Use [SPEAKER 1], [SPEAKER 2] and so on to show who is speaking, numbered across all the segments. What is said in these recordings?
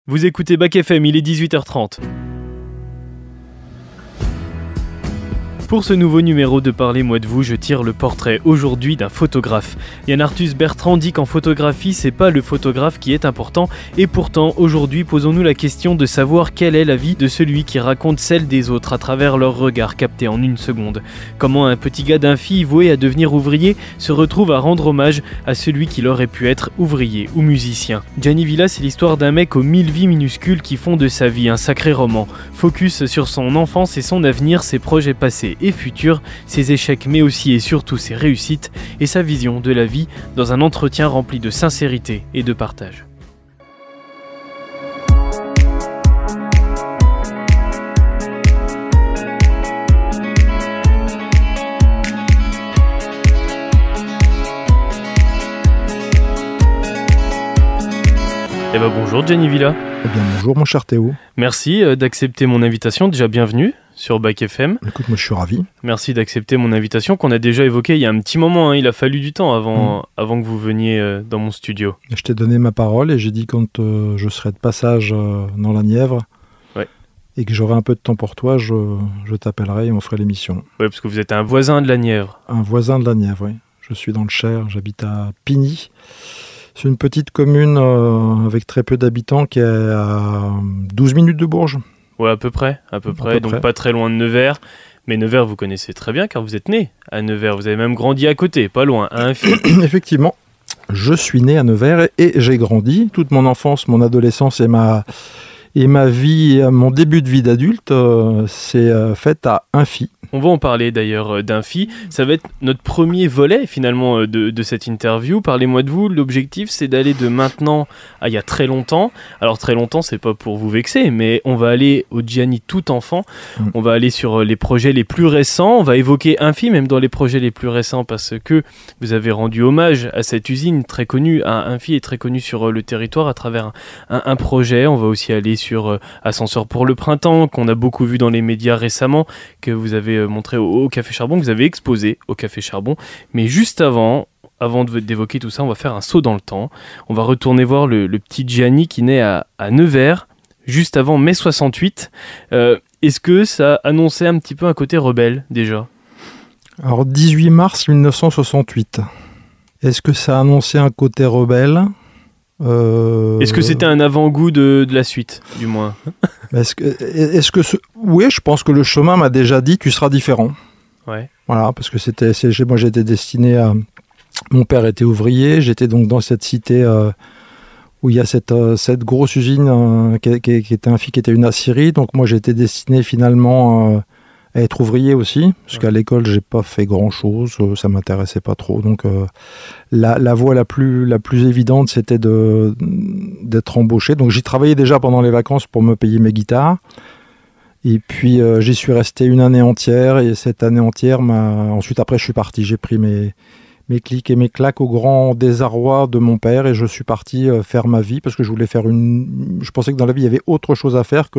[SPEAKER 1] Vous écoutez Bac FM, il est 18h30. Pour ce nouveau numéro de Parlez-moi de vous, je tire le portrait aujourd'hui d'un photographe. Yann Arthus Bertrand dit qu'en photographie, c'est pas le photographe qui est important. Et pourtant, aujourd'hui, posons-nous la question de savoir quelle est la vie de celui qui raconte celle des autres à travers leur regard capté en une seconde. Comment un petit gars d'un fille voué à devenir ouvrier se retrouve à rendre hommage à celui qui aurait pu être ouvrier ou musicien. Gianni Villa, c'est l'histoire d'un mec aux 1000 vies minuscules qui font de sa vie un sacré roman. Focus sur son enfance et son avenir, ses projets passés et futurs, ses échecs mais aussi et surtout ses réussites et sa vision de la vie dans un entretien rempli de sincérité et de partage. Eh ben bonjour Gianni Villa.
[SPEAKER 2] Eh bien bonjour mon cher Théo.
[SPEAKER 1] Merci d'accepter mon invitation, déjà bienvenue sur Bac FM.
[SPEAKER 2] Écoute, moi je suis ravi.
[SPEAKER 1] Merci d'accepter mon invitation qu'on a déjà évoquée il y a un petit moment, il a fallu du temps avant que vous veniez dans mon studio.
[SPEAKER 2] Je t'ai donné ma parole et j'ai dit quand je serai de passage dans la Nièvre et que j'aurai un peu de temps pour toi, je t'appellerai et on ferait l'émission.
[SPEAKER 1] Oui, parce que vous êtes un voisin de la Nièvre.
[SPEAKER 2] Un voisin de la Nièvre, oui. Je suis dans le Cher, j'habite à Pigny. C'est une petite commune avec très peu d'habitants qui est à 12 minutes de Bourges.
[SPEAKER 1] Ouais, à peu près, donc pas très loin de Nevers. Mais Nevers, vous connaissez très bien car vous êtes né à Nevers. Vous avez même grandi à côté, pas loin, à un fil.
[SPEAKER 2] Effectivement, je suis né à Nevers et j'ai grandi. Toute mon enfance, mon adolescence et ma vie, mon début de vie d'adulte, c'est fait à Infy.
[SPEAKER 1] On va en parler d'ailleurs d'Infy. Ça va être notre premier volet finalement de cette interview. Parlez-moi de vous. L'objectif, c'est d'aller de maintenant à il y a très longtemps. Alors très longtemps, c'est pas pour vous vexer, mais on va aller au Gianni tout enfant. On va aller sur les projets les plus récents. On va évoquer Infy, même dans les projets les plus récents, parce que vous avez rendu hommage à cette usine très connue. Infy est très connue sur le territoire à travers un projet. On va aussi aller sur Ascenseur pour le printemps, qu'on a beaucoup vu dans les médias récemment, que vous avez montré au Café Charbon, que vous avez exposé au Café Charbon. Mais juste avant d'évoquer tout ça, on va faire un saut dans le temps. On va retourner voir le petit Gianni qui naît à Nevers, juste avant mai 68. Est-ce que ça annonçait un petit peu un côté rebelle, déjà ?
[SPEAKER 2] Alors, 18 mars 1968. Est-ce que ça annonçait un côté rebelle ?
[SPEAKER 1] Est-ce que c'était un avant-goût de la suite, du moins ?
[SPEAKER 2] Oui, je pense que le chemin m'a déjà dit tu seras différent.
[SPEAKER 1] Ouais.
[SPEAKER 2] Voilà, parce que moi j'étais destiné à... Mon père était ouvrier, j'étais donc dans cette cité où il y a cette grosse usine qui était Infy, qui était une aciérie. Donc moi j'étais destiné finalement à être ouvrier aussi, parce qu'à l'école j'ai pas fait grand chose, ça m'intéressait pas trop. Donc la voie la plus évidente c'était d'être embauché. Donc j'y travaillais déjà pendant les vacances pour me payer mes guitares. Et puis j'y suis resté une année entière, et cette année entière ensuite après je suis parti, j'ai pris mes clics et mes claques au grand désarroi de mon père, et je suis parti faire ma vie parce que je voulais faire je pensais que dans la vie il y avait autre chose à faire que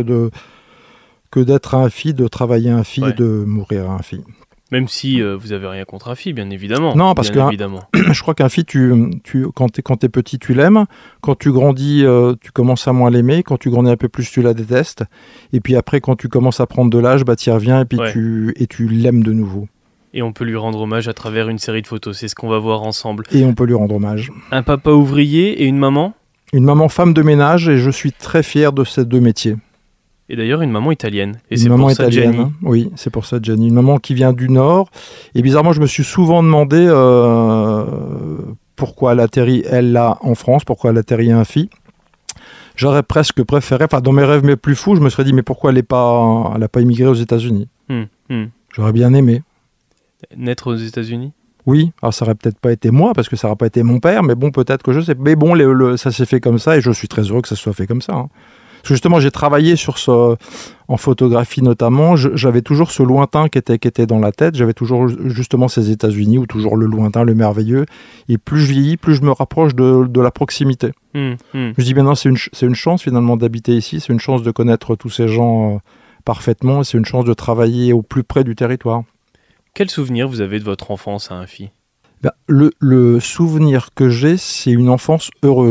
[SPEAKER 2] d'être un fille, de travailler un fille et de mourir un fille.
[SPEAKER 1] Même si vous avez rien contre un fille, bien évidemment.
[SPEAKER 2] Non, parce que je crois qu'un fille, quand t'es petit, tu l'aimes. Quand tu grandis, tu commences à moins l'aimer. Quand tu grandis un peu plus, tu la détestes. Et puis après, quand tu commences à prendre de l'âge, tu y reviens et puis tu l'aimes de nouveau.
[SPEAKER 1] Et on peut lui rendre hommage à travers une série de photos. C'est ce qu'on va voir ensemble.
[SPEAKER 2] Et on peut lui rendre hommage.
[SPEAKER 1] Un papa ouvrier et une maman ?
[SPEAKER 2] Une maman femme de ménage, et je suis très fier de ces deux métiers.
[SPEAKER 1] Et d'ailleurs, une maman italienne. Et
[SPEAKER 2] c'est pour ça Gianni. Oui, c'est pour ça Gianni. Une maman qui vient du Nord. Et bizarrement, je me suis souvent demandé pourquoi elle atterrit, elle, là, en France, pourquoi elle atterrit à Infy. J'aurais presque préféré, dans mes rêves mes plus fous, je me serais dit, mais pourquoi elle n'a pas immigré aux États-Unis ? J'aurais bien aimé.
[SPEAKER 1] Naître aux États-Unis ?
[SPEAKER 2] Oui, alors ça aurait peut-être pas été moi, parce que ça n'aurait pas été mon père, mais bon, peut-être que je sais. Mais bon, ça s'est fait comme ça, et je suis très heureux que ça soit fait comme ça. Parce que justement, j'ai travaillé en photographie notamment, j'avais toujours ce lointain qui était dans la tête, j'avais toujours justement ces États-Unis, ou toujours le lointain, le merveilleux, et plus je vieillis, plus je me rapproche de la proximité. Je dis, maintenant, c'est une chance finalement d'habiter ici, c'est une chance de connaître tous ces gens parfaitement, et c'est une chance de travailler au plus près du territoire.
[SPEAKER 1] Quel souvenir vous avez de votre enfance à Infy ?
[SPEAKER 2] Le souvenir que j'ai, c'est une enfance heureuse.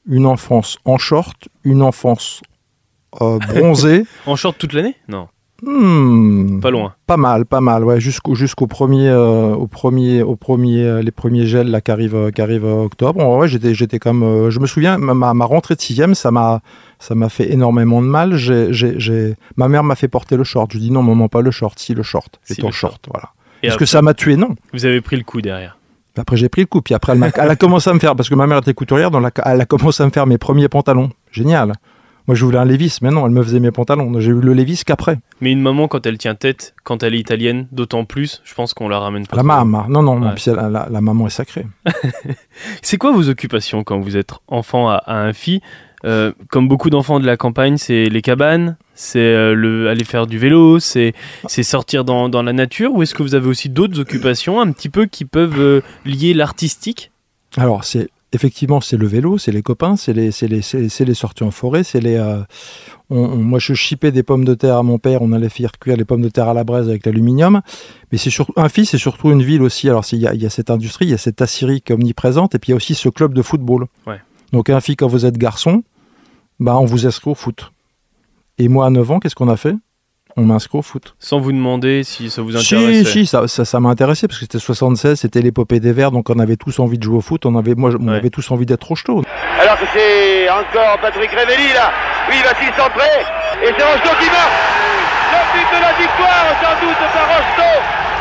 [SPEAKER 2] une enfance en short, une enfance bronzée.
[SPEAKER 1] En short toute l'année? Non.
[SPEAKER 2] Pas
[SPEAKER 1] loin.
[SPEAKER 2] Pas mal, ouais, jusqu'au premier, les premiers gels là qui arrivent octobre. Ouais, j'étais comme, je me souviens, ma rentrée de 6e, ça m'a fait énormément de mal. Ma mère m'a fait porter le short. Je dis non, maman, pas le short, si le short, c'est ton short, voilà. Est-ce que ça m'a tué? Non.
[SPEAKER 1] Vous avez pris le coup derrière.
[SPEAKER 2] Après j'ai pris le coup, puis après elle a commencé à me faire, parce que ma mère était couturière, donc elle a commencé à me faire mes premiers pantalons. Génial. Moi, je voulais un Levi's, mais non, elle me faisait mes pantalons. J'ai eu le Levi's qu'après.
[SPEAKER 1] Mais une maman, quand elle tient tête, quand elle est italienne, d'autant plus, je pense qu'on la ramène pas.
[SPEAKER 2] La maman, non, puis la maman est sacrée.
[SPEAKER 1] C'est quoi vos occupations quand vous êtes enfant à Infi? Comme beaucoup d'enfants de la campagne, c'est les cabanes, c'est aller faire du vélo, c'est sortir dans la nature, ou est-ce que vous avez aussi d'autres occupations un petit peu qui peuvent lier l'artistique?
[SPEAKER 2] Alors, effectivement, c'est le vélo, c'est les copains, c'est les sorties en forêt, moi, je chipais des pommes de terre à mon père, on allait faire cuire les pommes de terre à la braise avec l'aluminium. Mais Infi, c'est surtout une ville aussi. Alors, il y a cette industrie, il y a cette aciérie qui est omniprésente, et puis il y a aussi ce club de football.
[SPEAKER 1] Ouais.
[SPEAKER 2] Donc, Infi, quand vous êtes garçon, on vous inscrit au foot. Et moi, à 9 ans, qu'est-ce qu'on a fait? On m'a inscrit au foot.
[SPEAKER 1] Sans vous demander si ça vous intéressait?
[SPEAKER 2] Si, ça m'a intéressé, parce que c'était 76, c'était l'épopée des Verts, donc on avait tous envie de jouer au foot, on avait tous envie d'être Rocheteau.
[SPEAKER 3] Alors que c'est encore Patrick Révelli, là. Oui, il va-t-il centrer? Et c'est Rocheteau qui marque le but de la victoire, sans doute par Rocheteau.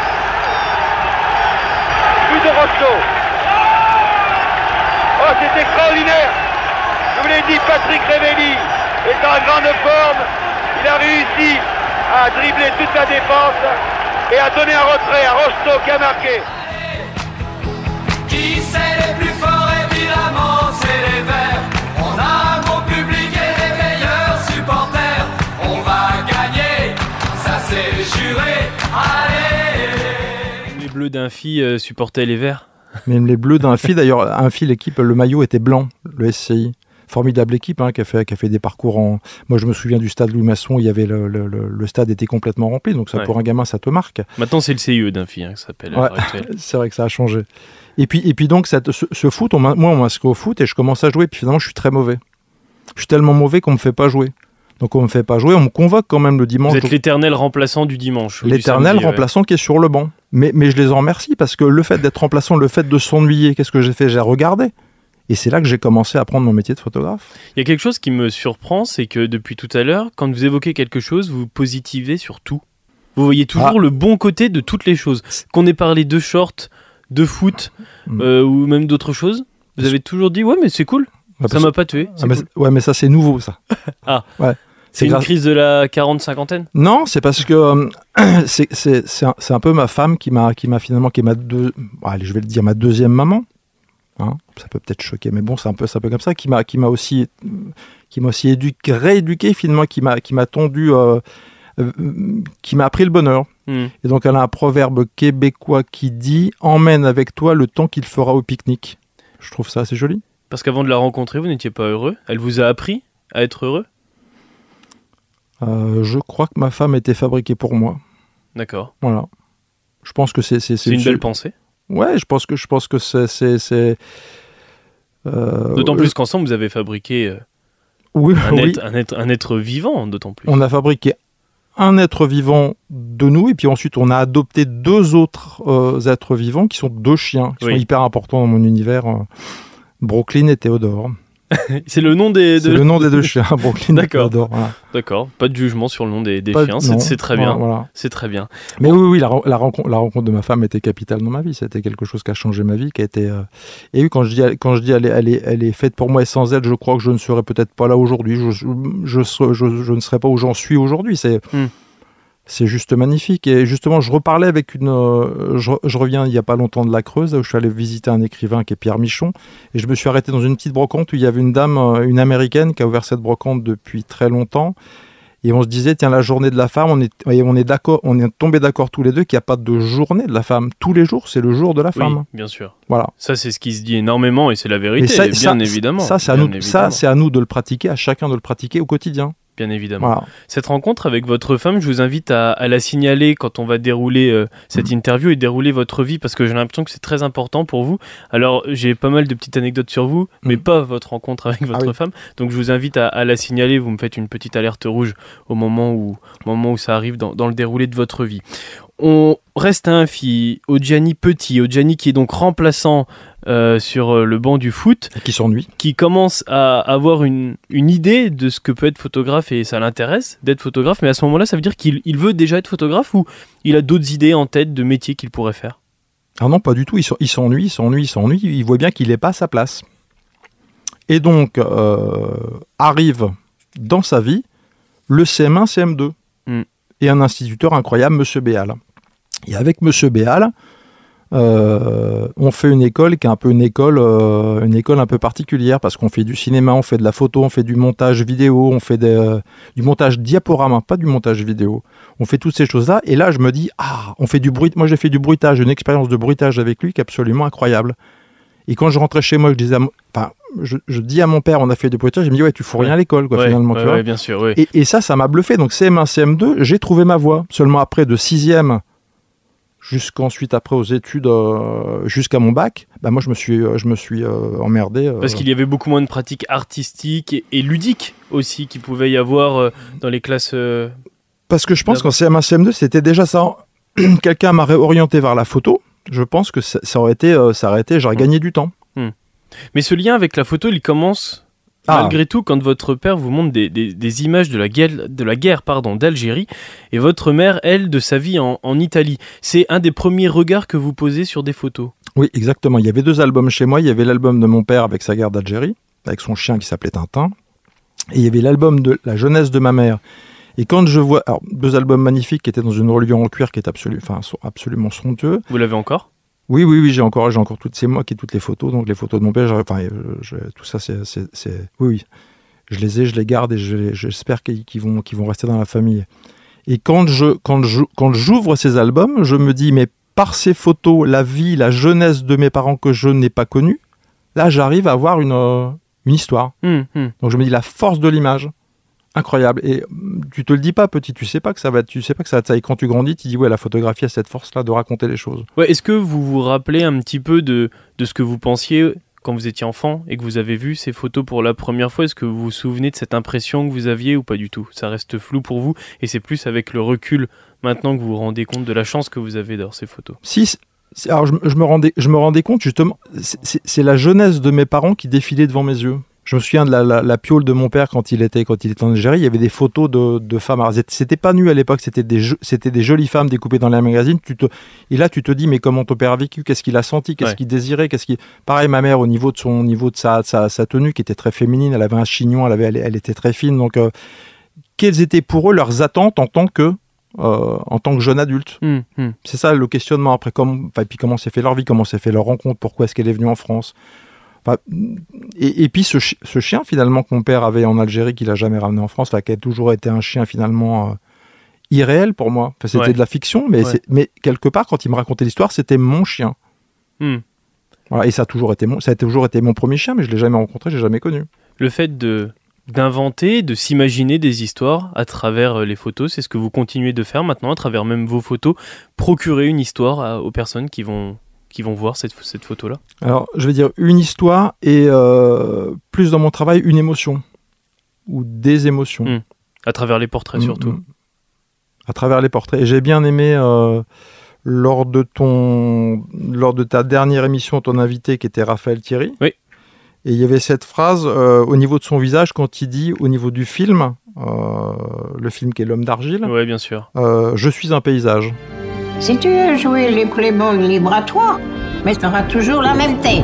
[SPEAKER 3] But de Rocheteau. Oh, c'est extraordinaire. Je vous l'ai dit, Patrick Révelli est en grande forme. Il a réussi à dribbler toute la défense et à donner un retrait à Rocheteau qui a marqué.
[SPEAKER 4] Qui c'est les plus forts? Évidemment, c'est les Verts. On a un bon public et les meilleurs supporters. On va gagner, ça c'est juré. Allez!
[SPEAKER 1] Les Bleus d'Infi supportaient les Verts.
[SPEAKER 2] Même les Bleus d'Infi, d'ailleurs, Infi, l'équipe, le maillot était blanc, le SCI. Formidable équipe qui a fait des parcours Moi, je me souviens du stade Louis Masson, il y avait le stade était complètement rempli, donc ça, pour un gamin, ça te marque.
[SPEAKER 1] Maintenant, c'est le CIE d'Infi que ça s'appelle.
[SPEAKER 2] Ouais, c'est vrai que ça a changé. Et puis donc, ce foot, moi, on m'inscrit au foot et je commence à jouer, puis finalement, je suis très mauvais. Je suis tellement mauvais qu'on me fait pas jouer. Donc, on me fait pas jouer, on me convoque quand même le dimanche.
[SPEAKER 1] Vous êtes l'éternel remplaçant du dimanche.
[SPEAKER 2] L'éternel remplaçant qui est sur le banc. Mais je les en remercie, parce que le fait d'être remplaçant, le fait de s'ennuyer, qu'est-ce que j'ai fait? J'ai regardé. Et c'est là que j'ai commencé à apprendre mon métier de photographe.
[SPEAKER 1] Il y a quelque chose qui me surprend, c'est que depuis tout à l'heure, quand vous évoquez quelque chose, vous positivez sur tout. Vous voyez toujours le bon côté de toutes les choses. Qu'on ait parlé de short, de foot, ou même d'autres choses, vous avez toujours dit « Ouais, mais c'est cool, ça m'a pas tué. »
[SPEAKER 2] Ouais, mais ça, c'est nouveau, ça.
[SPEAKER 1] Ah, ouais. C'est une crise de la 40-50aine? Non,
[SPEAKER 2] c'est parce que c'est un peu ma femme qui m'a finalement, je vais le dire, ma deuxième maman. Ça peut peut-être choquer, mais bon, c'est un peu comme ça, qui m'a aussi rééduqué finalement, qui m'a tendu, qui m'a appris le bonheur. Et donc elle a un proverbe québécois qui dit « Emmène avec toi le temps qu'il fera au pique-nique ». Je trouve ça assez joli.
[SPEAKER 1] Parce qu'avant de la rencontrer, vous n'étiez pas heureux? Elle vous a appris à être heureux?
[SPEAKER 2] Je crois que ma femme était fabriquée pour moi.
[SPEAKER 1] D'accord.
[SPEAKER 2] Voilà. Je pense que c'est
[SPEAKER 1] une belle pensée.
[SPEAKER 2] Ouais, je pense que c'est
[SPEAKER 1] d'autant plus qu'ensemble vous avez fabriqué un être vivant, d'autant plus.
[SPEAKER 2] On a fabriqué un être vivant de nous, et puis ensuite on a adopté 2 autres êtres vivants qui sont 2 chiens, qui sont hyper importants dans mon univers, Brooklyn et Théodore.
[SPEAKER 1] C'est le nom des deux.
[SPEAKER 2] C'est le nom des 2 chiens, Brooklyn et Théodore. Voilà.
[SPEAKER 1] D'accord, pas de jugement sur le nom des chiens, c'est très bien. Voilà. C'est très bien.
[SPEAKER 2] Mais oui, la rencontre de ma femme était capitale dans ma vie. C'était quelque chose qui a changé ma vie, qui a été. Et oui, quand je dis elle est faite pour moi, et sans elle, je crois que je ne serais peut-être pas là aujourd'hui. Je ne serais pas où j'en suis aujourd'hui. C'est juste magnifique. Et justement, je reparlais avec je reviens il n'y a pas longtemps de la Creuse, où je suis allé visiter un écrivain qui est Pierre Michon. Et je me suis arrêté dans une petite brocante où il y avait une dame, une américaine, qui a ouvert cette brocante depuis très longtemps. Et on se disait, tiens, la journée de la femme, on est d'accord, on est tombés d'accord tous les deux qu'il n'y a pas de journée de la femme. Tous les jours, c'est le jour de la femme.
[SPEAKER 1] Oui, bien sûr.
[SPEAKER 2] Voilà.
[SPEAKER 1] Ça, c'est ce qui se dit énormément et c'est la vérité, bien évidemment.
[SPEAKER 2] Ça, c'est à nous de le pratiquer, à chacun de le pratiquer au quotidien.
[SPEAKER 1] bien évidemment.
[SPEAKER 2] Voilà.
[SPEAKER 1] Cette rencontre avec votre femme, je vous invite à la signaler quand on va dérouler cette interview et dérouler votre vie, parce que j'ai l'impression que c'est très important pour vous. Alors, j'ai pas mal de petites anecdotes sur vous, mais pas votre rencontre avec votre femme. Donc, je vous invite à la signaler. Vous me faites une petite alerte rouge au moment où ça arrive dans le déroulé de votre vie. On reste à Infi, Odjani Petit, Odjani qui est donc remplaçant sur le banc du foot.
[SPEAKER 2] Qui s'ennuie.
[SPEAKER 1] Qui commence à avoir une idée de ce que peut être photographe et ça l'intéresse d'être photographe, mais à ce moment-là, ça veut dire qu'il veut déjà être photographe ou il a d'autres idées en tête de métiers qu'il pourrait faire ?
[SPEAKER 2] Ah non, pas du tout, il s'ennuie, il voit bien qu'il n'est pas à sa place. Et donc, arrive dans sa vie le CM1, CM2. Et un instituteur incroyable, Monsieur Béal. Et avec Monsieur Béal, on fait une école qui est un peu une école un peu particulière parce qu'on fait du cinéma, on fait de la photo, on fait du montage vidéo, on fait du montage diaporama, pas du montage vidéo. On fait toutes ces choses-là. Et là, je me dis, on fait du bruit. Moi, j'ai fait du bruitage, une expérience de bruitage avec lui qui est absolument incroyable. Et quand je rentrais chez moi, je dis à mon père, on a fait du bruitage, il me dit, ouais, tu fous rien à l'école, quoi, finalement. Tu vois.
[SPEAKER 1] Ouais, bien sûr, ouais.
[SPEAKER 2] Et ça m'a bluffé. Donc, CM1, CM2, j'ai trouvé ma voie. Seulement après, de 6e jusqu'ensuite après aux études, jusqu'à mon bac, moi, je me suis emmerdé.
[SPEAKER 1] Parce qu'il y avait beaucoup moins de pratiques artistiques et ludiques aussi qu'il pouvait y avoir dans les classes.
[SPEAKER 2] Parce que je pense qu'en CM1, CM2, c'était déjà ça. Quelqu'un m'a réorienté vers la photo. Je pense que ça aurait été, j'aurais gagné du temps.
[SPEAKER 1] Mais ce lien avec la photo, il commence malgré tout quand votre père vous montre des images de la guerre d'Algérie et votre mère, elle, de sa vie en Italie. C'est un des premiers regards que vous posez sur des photos.
[SPEAKER 2] Oui, exactement. Il y avait 2 albums chez moi. Il y avait l'album de mon père avec sa guerre d'Algérie, avec son chien qui s'appelait Tintin. Et il y avait l'album de la jeunesse de ma mère. Et quand je vois 2 albums magnifiques qui étaient dans une reliure en cuir qui est absolument somptueux.
[SPEAKER 1] Vous l'avez encore ? Oui,
[SPEAKER 2] j'ai encore toutes les photos, donc les photos de mon père, tout ça oui, je les ai, je les garde et j'espère qu'ils vont rester dans la famille. Et quand j'ouvre ces albums, je me dis, mais par ces photos, la vie, la jeunesse de mes parents que je n'ai pas connue, là j'arrive à avoir une histoire. Donc je me dis, la force de l'image. Incroyable. Et tu te le dis pas, petit, tu sais pas que ça va être ça. Et quand tu grandis, tu dis, ouais, la photographie a cette force-là de raconter les choses.
[SPEAKER 1] Ouais, est-ce que vous vous rappelez un petit peu de ce que vous pensiez quand vous étiez enfant et que vous avez vu ces photos pour la première fois ? Est-ce que vous vous souvenez de cette impression que vous aviez ou pas du tout ? Ça reste flou pour vous et c'est plus avec le recul maintenant que vous vous rendez compte de la chance que vous avez dans ces photos.
[SPEAKER 2] Alors je me rendais compte justement, c'est la jeunesse de mes parents qui défilait devant mes yeux. Je me souviens de la piole de mon père quand il était en Algérie. Il y avait des photos de femmes. Alors, c'était pas nu à l'époque, c'était des jolies femmes découpées dans les magazines. Et là, tu te dis, mais comment ton père a vécu ? Qu'est-ce qu'il a senti ? Qu'est-ce qu'il désirait ? Pareil, ma mère, au niveau de sa tenue, qui était très féminine, elle avait un chignon, elle était très fine. Donc, quelles étaient pour eux leurs attentes en tant que jeune adulte ? C'est ça le questionnement. Après, puis comment s'est fait leur vie ? Comment s'est fait leur rencontre ? Pourquoi est-ce qu'elle est venue en France ? Et puis ce chien finalement que mon père avait en Algérie, qu'il n'a jamais ramené en France, qui a toujours été un chien finalement irréel pour moi. C'était de la fiction, mais quelque part quand il me racontait l'histoire, c'était mon chien. Voilà, et ça a toujours été mon premier chien, mais je l'ai jamais rencontré, je l'ai jamais connu.
[SPEAKER 1] Le fait d'inventer, de s'imaginer des histoires à travers les photos, c'est ce que vous continuez de faire maintenant à travers même vos photos, procurer une histoire aux personnes qui vont voir cette photo-là ?
[SPEAKER 2] Alors, je vais dire une histoire et plus dans mon travail, une émotion ou des émotions.
[SPEAKER 1] À travers les portraits surtout.
[SPEAKER 2] À travers les portraits. Et j'ai bien aimé, lors de ta dernière émission, ton invité qui était Raphaël Thierry.
[SPEAKER 1] Oui.
[SPEAKER 2] Et il y avait cette phrase au niveau de son visage quand il dit, au niveau du film, le film qui est L'Homme d'Argile.
[SPEAKER 1] Oui, bien sûr.
[SPEAKER 2] Je suis un paysage.
[SPEAKER 5] Si tu veux jouer les playballs libre à toi, mais tu auras toujours la même tête.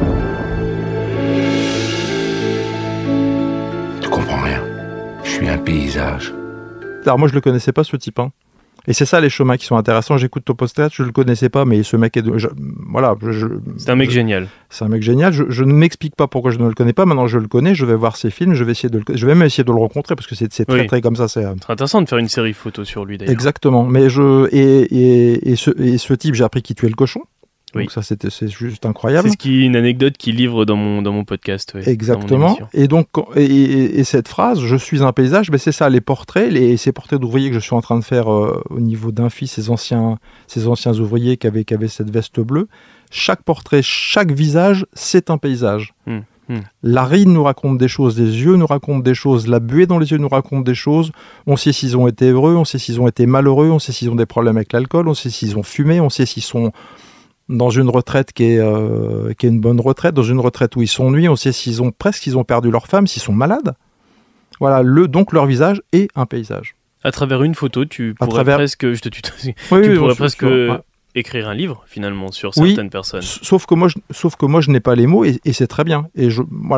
[SPEAKER 6] Tu comprends rien. Je suis un paysage.
[SPEAKER 2] Alors moi je le connaissais pas ce type. Et c'est ça les chemins qui sont intéressants. J'écoute ton podcast, je le connaissais pas, mais ce mec
[SPEAKER 1] c'est un mec génial.
[SPEAKER 2] C'est un mec génial. Je ne m'explique pas pourquoi je ne le connais pas. Maintenant je le connais, je vais voir ses films, je vais même essayer de le rencontrer parce que c'est très très comme ça. C'est
[SPEAKER 1] intéressant de faire une série photo sur lui d'ailleurs.
[SPEAKER 2] Exactement. Mais ce type, j'ai appris qu'il tuait le cochon.
[SPEAKER 1] Oui.
[SPEAKER 2] Donc ça, c'est juste incroyable.
[SPEAKER 1] C'est une anecdote qu'il livre dans mon podcast. Oui,
[SPEAKER 2] Exactement. Et donc, et cette phrase, je suis un paysage, c'est ça, les portraits, ces portraits d'ouvriers que je suis en train de faire au niveau d'Infi, ces anciens ouvriers qui avaient cette veste bleue. Chaque portrait, chaque visage, c'est un paysage. La ride nous raconte des choses, les yeux nous racontent des choses, la buée dans les yeux nous raconte des choses. On sait s'ils ont été heureux, on sait s'ils ont été malheureux, on sait s'ils ont des problèmes avec l'alcool, on sait s'ils ont fumé, on sait s'ils sont dans une retraite qui est une bonne retraite, dans une retraite où ils s'ennuient, on sait s'ils ont perdu leur femme, s'ils sont malades. Voilà, donc leur visage est un paysage.
[SPEAKER 1] À travers une photo, tu pourrais presque, je te tutoie, écrire un livre finalement sur certaines personnes.
[SPEAKER 2] Sauf que moi je n'ai pas les mots et c'est très bien. Et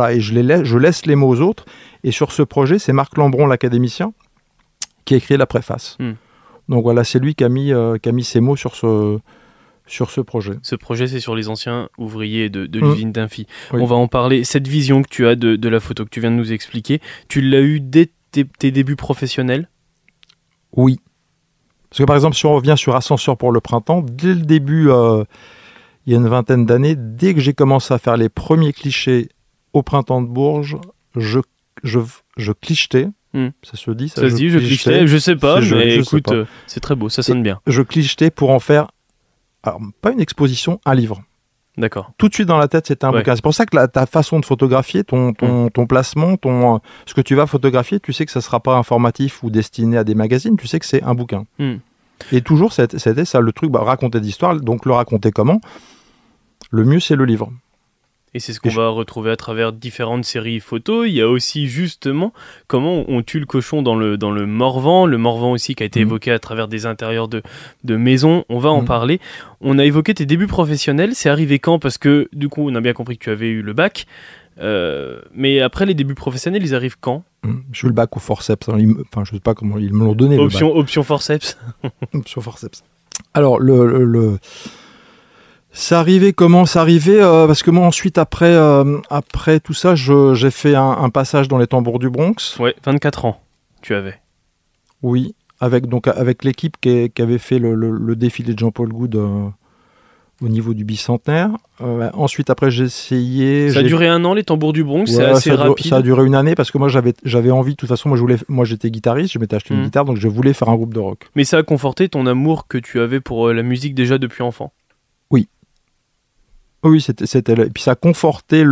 [SPEAKER 2] je laisse les mots aux autres. Et sur ce projet, c'est Marc Lambron, l'académicien, qui a écrit la préface. Donc voilà, c'est lui qui a mis ses mots sur ce projet. Ce projet,
[SPEAKER 1] c'est sur les anciens ouvriers de l'usine d'Infi. Oui. On va en parler. Cette vision que tu as de la photo que tu viens de nous expliquer, tu l'as eue dès tes débuts professionnels ?
[SPEAKER 2] Oui. Parce que par exemple, si on revient sur Ascenseur pour le printemps, dès le début, il y a une vingtaine d'années, dès que j'ai commencé à faire les premiers clichés au printemps de Bourges, je clichetais. Ça se dit
[SPEAKER 1] ça se dit, je clichetais, je sais pas, mais écoute, c'est très beau, ça sonne bien.
[SPEAKER 2] Je clichetais pour en faire, alors pas une exposition, un livre.
[SPEAKER 1] D'accord.
[SPEAKER 2] Tout de suite dans la tête, c'était un bouquin. C'est pour ça que ta façon de photographier, ton placement, ce que tu vas photographier, tu sais que ça ne sera pas informatif ou destiné à des magazines, tu sais que c'est un bouquin. Et toujours, c'était ça le truc, raconter d'histoire. Donc le raconter comment ? Le mieux, c'est le livre.
[SPEAKER 1] Et c'est ce qu'on va retrouver à travers différentes séries photos. Il y a aussi justement comment on tue le cochon dans le Morvan. Le Morvan aussi qui a été évoqué à travers des intérieurs de maisons. On va en parler. On a évoqué tes débuts professionnels. C'est arrivé quand ? Parce que du coup, on a bien compris que tu avais eu le bac. Mais après, les débuts professionnels, ils arrivent quand ?
[SPEAKER 2] J'ai eu le bac au forceps. Je ne sais pas comment ils me l'ont donné.
[SPEAKER 1] Option forceps.
[SPEAKER 2] Option forceps. Alors, ça arrivait comment ? Ça arrivait parce que moi ensuite après tout ça, j'ai fait un passage dans les tambours du Bronx.
[SPEAKER 1] Ouais, 24 ans, tu avais.
[SPEAKER 2] Oui, avec l'équipe qui avait fait le défilé de Jean-Paul Goude au niveau du bicentenaire. Ensuite après j'ai essayé.
[SPEAKER 1] Ça a duré 1 an les tambours du Bronx, c'est assez rapide.
[SPEAKER 2] Ça a duré 1 année parce que moi j'avais envie de toute façon. Moi j'étais guitariste, je m'étais acheté une guitare donc je voulais faire un groupe de rock.
[SPEAKER 1] Mais ça a conforté ton amour que tu avais pour la musique déjà depuis enfant.
[SPEAKER 2] Oui. Oui, c'était et puis ça confortait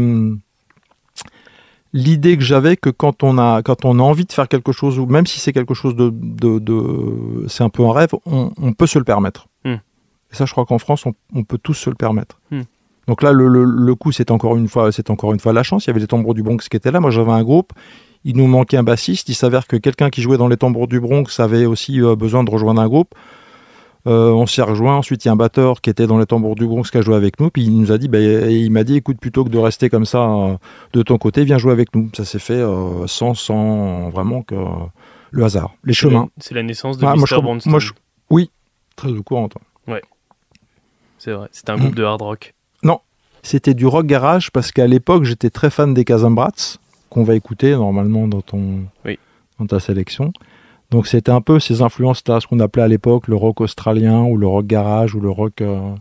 [SPEAKER 2] l'idée que j'avais que quand on a envie de faire quelque chose, ou même si c'est quelque chose c'est un peu un rêve, on peut se le permettre. Et ça, je crois qu'en France, on peut tous se le permettre. Donc là, le coup, c'est encore une fois la chance. Il y avait les tambours du Bronx qui étaient là. Moi, j'avais un groupe. Il nous manquait un bassiste. Il s'avère que quelqu'un qui jouait dans les tambours du Bronx avait aussi besoin de rejoindre un groupe. On s'est rejoint. Ensuite, il y a un batteur qui était dans les tambours du Bronx qui a joué avec nous. Puis il nous a dit, il m'a dit, écoute, plutôt que de rester comme ça de ton côté, viens jouer avec nous. Ça s'est fait sans vraiment que le hasard, les chemins.
[SPEAKER 1] C'est la naissance de Mr. Brownstone.
[SPEAKER 2] Oui, très au courant.
[SPEAKER 1] Ouais, c'est vrai. C'était un groupe de hard rock.
[SPEAKER 2] Non, c'était du rock garage parce qu'à l'époque, j'étais très fan des Kazambrats qu'on va écouter normalement dans ta sélection. Donc c'était un peu ces influences-là, ce qu'on appelait à l'époque le rock australien ou le rock garage ou le rock...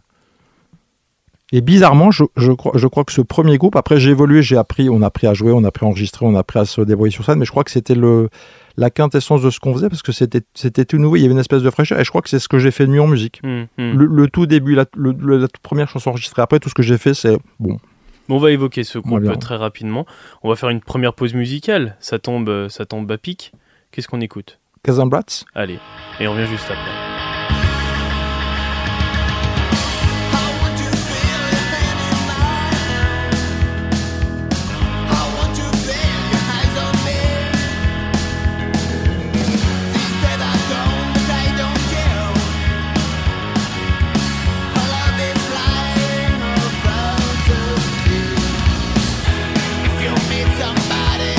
[SPEAKER 2] Et bizarrement, je crois que ce premier groupe, après j'ai évolué, on a appris à jouer, on a appris à enregistrer, on a appris à se débrouiller sur scène, mais je crois que c'était la quintessence de ce qu'on faisait parce que c'était tout nouveau, il y avait une espèce de fraîcheur et je crois que c'est ce que j'ai fait de mieux en musique. Le tout début, la toute première chanson enregistrée, après tout ce que j'ai fait, c'est bon.
[SPEAKER 1] On va évoquer ce groupe très rapidement. On va faire une première pause musicale, ça tombe à pic. Qu'est-ce qu'on écoute ?
[SPEAKER 2] Kazambrats.
[SPEAKER 1] Allez, et on revient juste après.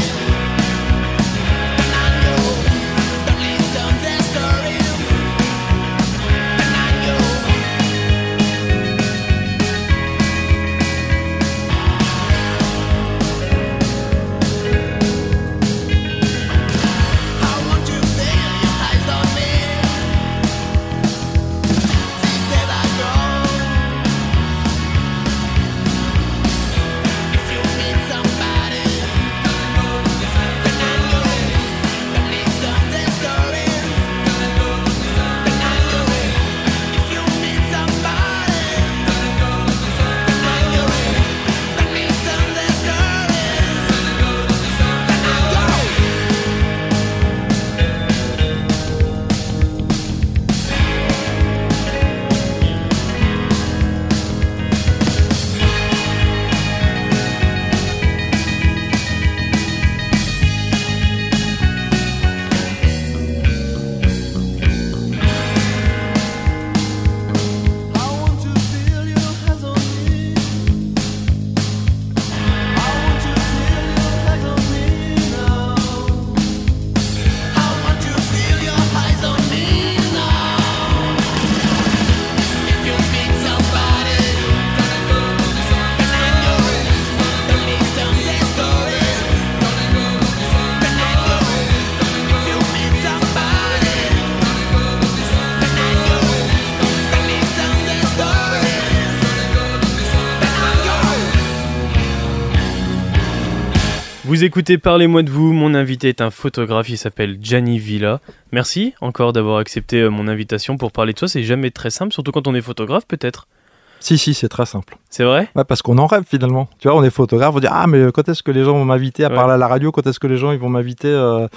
[SPEAKER 7] Somebody, at least some story.
[SPEAKER 1] Vous écoutez Parlez-moi de vous, mon invité est un photographe, il s'appelle Gianni Villa. Merci encore d'avoir accepté mon invitation pour parler de toi, c'est jamais très simple, surtout quand on est photographe peut-être.
[SPEAKER 2] Si, c'est très simple.
[SPEAKER 1] C'est vrai ?
[SPEAKER 2] Ouais, parce qu'on en rêve finalement. Tu vois, on est photographe, on dit ah mais quand est-ce que les gens vont m'inviter à parler à la radio ? Quand est-ce que les gens ils vont m'inviter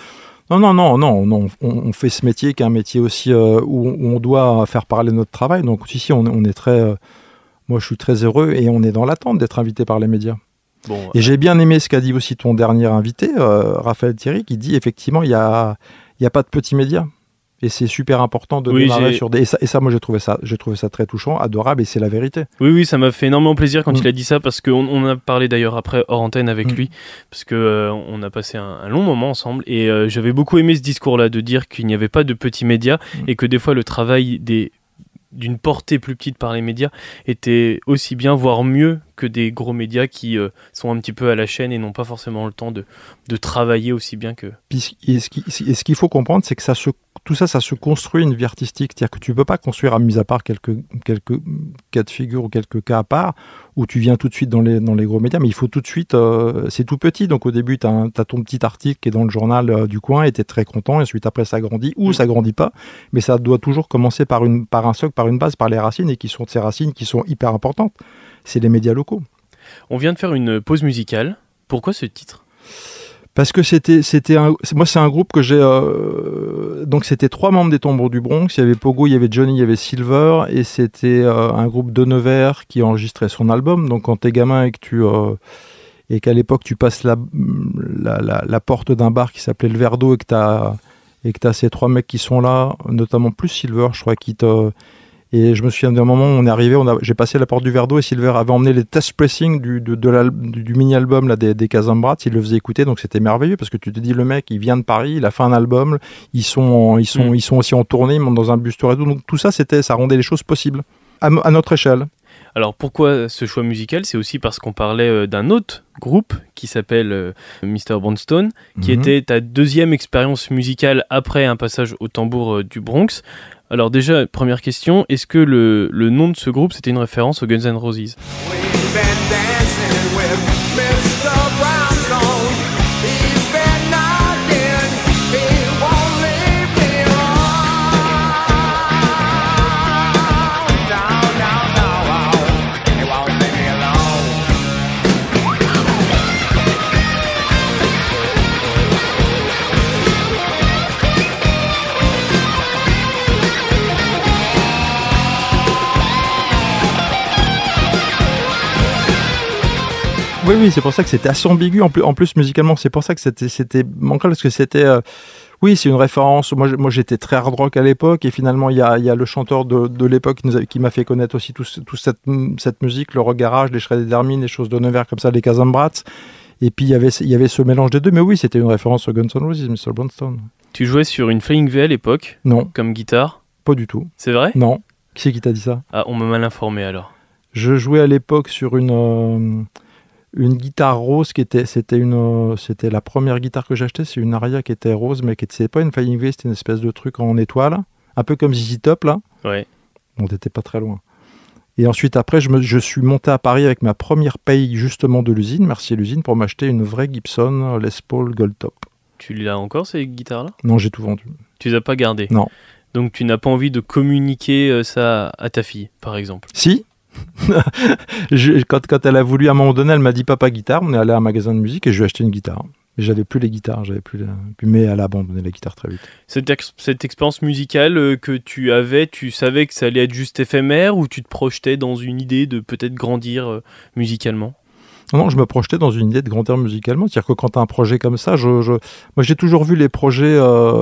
[SPEAKER 2] Non. On fait ce métier qui est un métier aussi où on doit faire parler notre travail. Donc ici, on est très. Moi, je suis très heureux et on est dans l'attente d'être invité par les médias.
[SPEAKER 1] Bon,
[SPEAKER 2] et j'ai bien aimé ce qu'a dit aussi ton dernier invité, Raphaël Thierry, qui dit effectivement il y a pas de petits médias. Et c'est super important de démarrer sur des... Et ça, moi, j'ai trouvé ça très touchant, adorable, et c'est la vérité.
[SPEAKER 1] Oui, ça m'a fait énormément plaisir quand il a dit ça, parce qu'on a parlé d'ailleurs après hors antenne avec lui, parce que on a passé un long moment ensemble, et j'avais beaucoup aimé ce discours-là, de dire qu'il n'y avait pas de petits médias, et que des fois, le travail d'une portée plus petite par les médias était aussi bien, voire mieux que des gros médias qui sont un petit peu à la chaîne et n'ont pas forcément le temps de travailler aussi bien que...
[SPEAKER 2] Et ce qu'il faut comprendre, c'est que tout ça se construit une vie artistique. C'est-à-dire que tu ne peux pas construire, à mis à part quelques cas de figure ou quelques cas à part, où tu viens tout de suite dans les gros médias, mais il faut tout de suite... c'est tout petit, donc au début, tu as ton petit article qui est dans le journal du coin et tu es très content, et ensuite après ça grandit, ou ça grandit pas, mais ça doit toujours commencer par un socle, par une base, par les racines, et ces racines qui sont hyper importantes. C'est les médias locaux.
[SPEAKER 1] On vient de faire une pause musicale. Pourquoi ce titre ?
[SPEAKER 2] Parce que moi c'est un groupe que j'ai donc c'était 3 membres des Tambours du Bronx, il y avait Pogo, il y avait Johnny, il y avait Silver, et c'était un groupe de Nevers qui enregistrait son album. Donc quand t'es gamin et qu'à l'époque tu passes la porte d'un bar qui s'appelait le Verre d'eau et que t'as ces 3 mecs qui sont là, notamment plus Silver, je crois, et je me souviens d'un moment où on est arrivé, j'ai passé la porte du Verre d'eau et Silver avait emmené les test pressing du mini-album là, des Kazambrats, il le faisait écouter, donc c'était merveilleux parce que tu te dis, le mec, il vient de Paris, il a fait un album, ils sont aussi en tournée, ils montent dans un bus tour et tout, donc tout ça, ça rendait les choses possibles, à notre échelle.
[SPEAKER 1] Alors pourquoi ce choix musical ? C'est aussi parce qu'on parlait d'un autre groupe qui s'appelle Mr. Brownstone, qui était ta deuxième expérience musicale après un passage au Tambour du Bronx. Alors déjà, première question, est-ce que le nom de ce groupe, c'était une référence aux Guns N' Roses ?
[SPEAKER 2] Oui, c'est pour ça que c'était assez ambigu. En plus musicalement, c'est pour ça que c'était manquant, parce que c'était... oui, c'est une référence. Moi, j'étais très hard rock à l'époque, et finalement, il y a le chanteur de l'époque qui m'a fait connaître aussi toute cette musique, le rock garage, les Shredded Army, les choses de Nevers comme ça, les Kazambrats. Et puis, il y avait ce mélange des deux. Mais oui, c'était une référence aux Guns N' Roses, Mr. Brownstone. Tu
[SPEAKER 1] jouais sur une Flying V à l'époque ?
[SPEAKER 2] Non.
[SPEAKER 1] Comme guitare ?
[SPEAKER 2] Pas du tout.
[SPEAKER 1] C'est vrai ?
[SPEAKER 2] Non. Qui c'est qui t'a dit ça ?
[SPEAKER 1] Ah, on m'a mal informé alors.
[SPEAKER 2] Je jouais à l'époque sur une guitare rose c'était la première guitare que j'ai achetée, c'est une Aria qui était rose, mais c'était pas une Flying V, c'était une espèce de truc en étoile, un peu comme ZZ Top là.
[SPEAKER 1] Ouais.
[SPEAKER 2] On t'était pas très loin. Et ensuite après je suis monté à Paris avec ma première paye justement de l'usine, merci à l'usine, pour m'acheter une vraie Gibson Les Paul Gold Top. Tu
[SPEAKER 1] l'as encore ces guitares là ?
[SPEAKER 2] Non, j'ai tout vendu.
[SPEAKER 1] Tu les as pas gardées ?
[SPEAKER 2] Non.
[SPEAKER 1] Donc tu n'as pas envie de communiquer ça à ta fille par exemple ?
[SPEAKER 2] Si. Quand elle a voulu, à un moment donné, elle m'a dit papa guitare, on est allé à un magasin de musique et je lui ai acheté une guitare. Mais j'avais plus les guitares, mais elle a abandonné la guitare très vite.
[SPEAKER 1] Cette expérience musicale que tu avais, tu savais que ça allait être juste éphémère, ou tu te projetais dans une idée de peut-être grandir musicalement ?
[SPEAKER 2] Non, je me projetais dans une idée de grandir musicalement. C'est-à-dire que quand tu as un projet comme ça, moi j'ai toujours vu les projets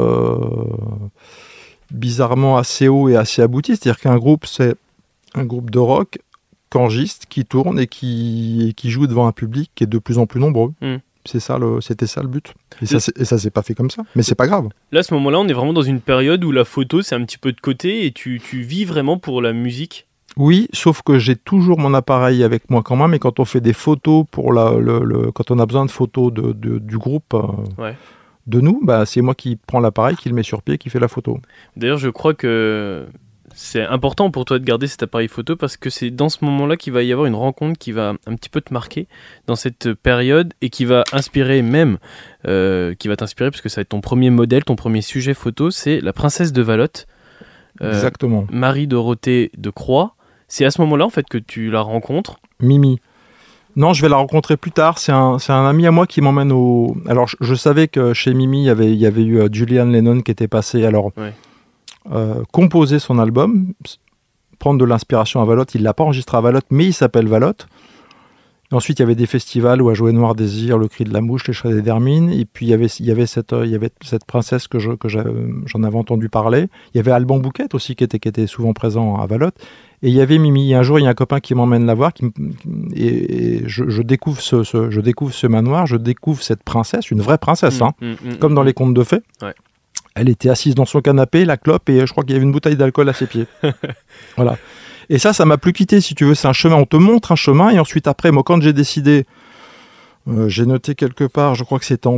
[SPEAKER 2] bizarrement assez hauts et assez aboutis. C'est-à-dire qu'un groupe, c'est un groupe de rock qu'enregistre, qui tourne et qui joue devant un public qui est de plus en plus nombreux. C'était ça le but. Et ça s'est pas fait comme ça. Mais c'est pas grave.
[SPEAKER 1] Là, à ce moment-là, on est vraiment dans une période où la photo, c'est un petit peu de côté et tu vis vraiment pour la musique.
[SPEAKER 2] Oui, sauf que j'ai toujours mon appareil avec moi quand même. Et quand on fait des photos quand on a besoin de photos du groupe de nous, c'est moi qui prends l'appareil, qui le met sur pied, qui fait la photo.
[SPEAKER 1] D'ailleurs, je crois que C'est important pour toi de garder cet appareil photo parce que c'est dans ce moment-là qu'il va y avoir une rencontre qui va un petit peu te marquer dans cette période et qui va inspirer même, qui va t'inspirer parce que ça va être ton premier modèle, ton premier sujet photo, c'est la princesse de Valotte.
[SPEAKER 2] Exactement.
[SPEAKER 1] Marie-Dorothée de Croix. C'est à ce moment-là en fait que tu la rencontres.
[SPEAKER 2] Mimi. Non, je vais la rencontrer plus tard. C'est un ami à moi qui m'emmène au... Alors, je savais que chez Mimi, il y avait eu Julian Lennon qui était passé. Alors, composer son album, prendre de l'inspiration à Valotte. Il ne l'a pas enregistré à Valotte, mais il s'appelle Valotte. Et ensuite, il y avait des festivals où a joué Noir Désir, Le Cri de la Mouche, Les Chats d'Hermine. Et puis, il y avait cette princesse que j'en avais entendu parler. Il y avait Alban Bouquet aussi qui était souvent présent à Valotte. Et il y avait Mimi. Et un jour, il y a un copain qui m'emmène la voir. Et je découvre ce manoir, je découvre cette princesse, une vraie princesse, comme dans les contes de fées.
[SPEAKER 1] Ouais.
[SPEAKER 2] Elle était assise dans son canapé, la clope, et je crois qu'il y avait une bouteille d'alcool à ses pieds. Voilà. Et ça m'a plus quitté, si tu veux. C'est un chemin, on te montre un chemin, et ensuite, après, moi, quand j'ai décidé, j'ai noté quelque part, je crois que c'était en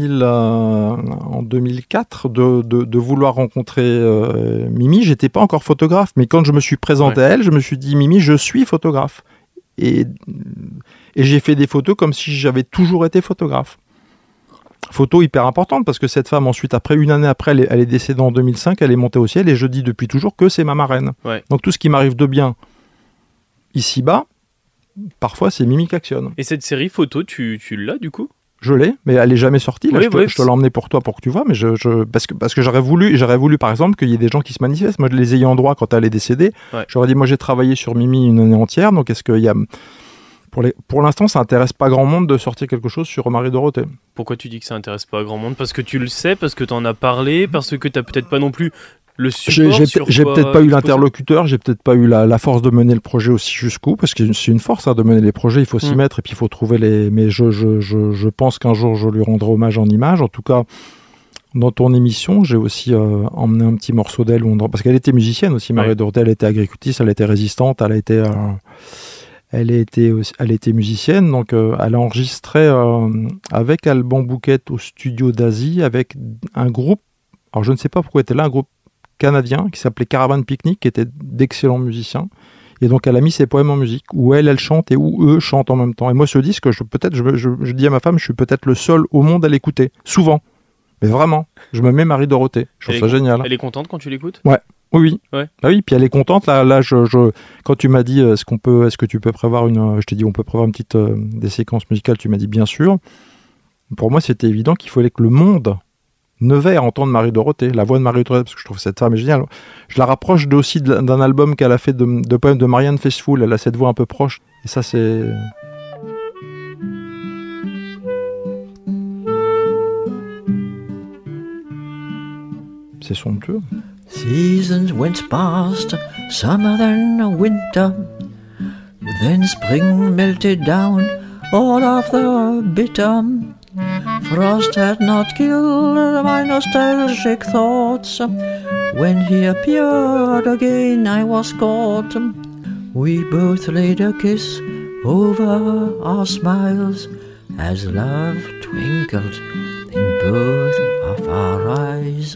[SPEAKER 2] 2004, de vouloir rencontrer Mimi. J'étais pas encore photographe, mais quand je me suis présenté à elle, je me suis dit, Mimi, je suis photographe. Et j'ai fait des photos comme si j'avais toujours été photographe. Photo hyper importante, parce que cette femme, ensuite, une année après, elle est décédée en 2005, elle est montée au ciel, et je dis depuis toujours que c'est ma marraine. Ouais. Donc tout ce qui m'arrive de bien ici-bas, parfois c'est Mimi qui actionne.
[SPEAKER 1] Et cette série photo, tu l'as du coup ?
[SPEAKER 2] Je l'ai, mais elle n'est jamais sortie. Là, je te l'ai emmenée pour toi, pour que tu vois, mais parce que j'aurais voulu, par exemple, qu'il y ait des gens qui se manifestent. Moi, les ayants droit, quand elle est décédée, j'aurais dit, moi j'ai travaillé sur Mimi une année entière, donc est-ce qu'il y a... Pour l'instant, ça n'intéresse pas grand monde de sortir quelque chose sur Marie-Dorothée.
[SPEAKER 1] Pourquoi tu dis que ça n'intéresse pas grand monde ? Parce que tu le sais, parce que tu en as parlé, parce que tu n'as peut-être pas non plus le support.
[SPEAKER 2] J'ai peut-être pas eu l'interlocuteur, j'ai peut-être pas eu la force de mener le projet aussi jusqu'où, parce que c'est une force de mener les projets, il faut s'y mettre et puis il faut trouver les... Mais je pense qu'un jour, je lui rendrai hommage en image. En tout cas, dans ton émission, j'ai aussi emmené un petit morceau d'elle, parce qu'elle était musicienne aussi, Marie-Dorothée, elle était agricultrice, elle était résistante, elle était musicienne, donc elle a enregistré avec Alban Bouquet au studio d'Asie, avec un groupe, alors je ne sais pas pourquoi elle était là, un groupe canadien qui s'appelait Caravan Picnic, qui était d'excellents musiciens. Et donc elle a mis ses poèmes en musique, où elle chante et où eux chantent en même temps. Et moi ce disque, je dis à ma femme, je suis peut-être le seul au monde à l'écouter, souvent. Mais vraiment, je me mets Marie-Dorothée, je trouve ça génial.
[SPEAKER 1] Elle est contente quand tu l'écoutes ?
[SPEAKER 2] Ouais. Oui.
[SPEAKER 1] Ouais.
[SPEAKER 2] Bah oui, puis elle est contente. Là, quand tu m'as dit, est-ce que tu peux prévoir je t'ai dit, on peut prévoir une petite des séquences musicales. Tu m'as dit bien sûr. Pour moi, c'était évident qu'il fallait que le monde nevait à entendre Marie-Dorothée, la voix de Marie-Dorothée, parce que je trouve cette femme géniale. Je la rapproche aussi d'un album qu'elle a fait de poèmes de Marianne Faithfull. Elle a cette voix un peu proche. Et ça, c'est somptueux.
[SPEAKER 7] Seasons went past, summer then winter, then spring melted down all of the bitter. Frost had not killed my nostalgic thoughts. When he appeared again I was caught. We both laid a kiss over our smiles as love twinkled in both of our eyes.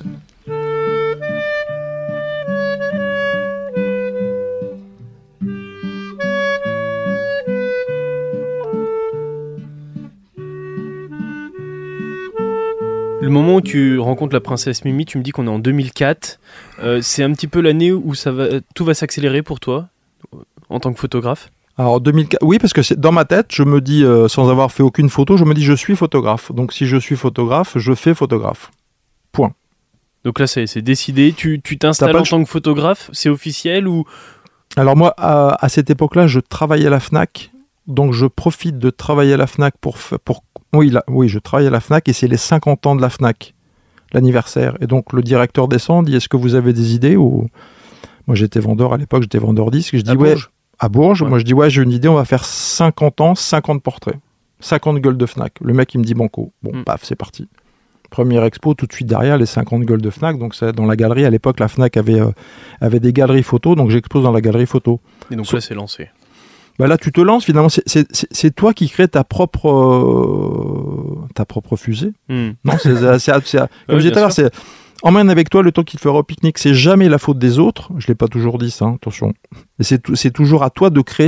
[SPEAKER 1] Le moment où tu rencontres la princesse Mimi, tu me dis qu'on est en 2004. C'est un petit peu l'année où tout va s'accélérer pour toi, en tant que photographe ?
[SPEAKER 2] Alors 2004, oui, parce que dans ma tête, je me dis, sans avoir fait aucune photo, je me dis je suis photographe. Donc si je suis photographe, je fais photographe. Point.
[SPEAKER 1] Donc là, c'est décidé. Tu t'installes en tant que photographe, c'est officiel ou...
[SPEAKER 2] Alors moi, à cette époque-là, je travaillais à la FNAC. Donc je profite de travailler à la FNAC pour oui, je travaille à la FNAC et c'est les 50 ans de la FNAC, l'anniversaire. Et donc le directeur descend, dit est-ce que vous avez des idées ou... Moi j'étais vendeur à l'époque, j'étais vendeur disque. Je dis à Bourges. Ouais. Moi je dis j'ai une idée, on va faire 50 ans, 50 portraits. 50 gueules de FNAC. Le mec il me dit banco. Bon, paf, c'est parti. Première expo, tout de suite derrière, les 50 gueules de FNAC. Donc c'est dans la galerie, à l'époque la FNAC avait des galeries photos, donc j'expose dans la galerie photo.
[SPEAKER 1] Et donc là c'est lancé.
[SPEAKER 2] Bah là, tu te lances, finalement, c'est toi qui crées ta propre fusée. Non, comme je disais tout à l'heure, emmène avec toi le temps qu'il fera au pique-nique. C'est jamais la faute des autres. Je l'ai pas toujours dit ça, attention. Et c'est toujours à toi de créer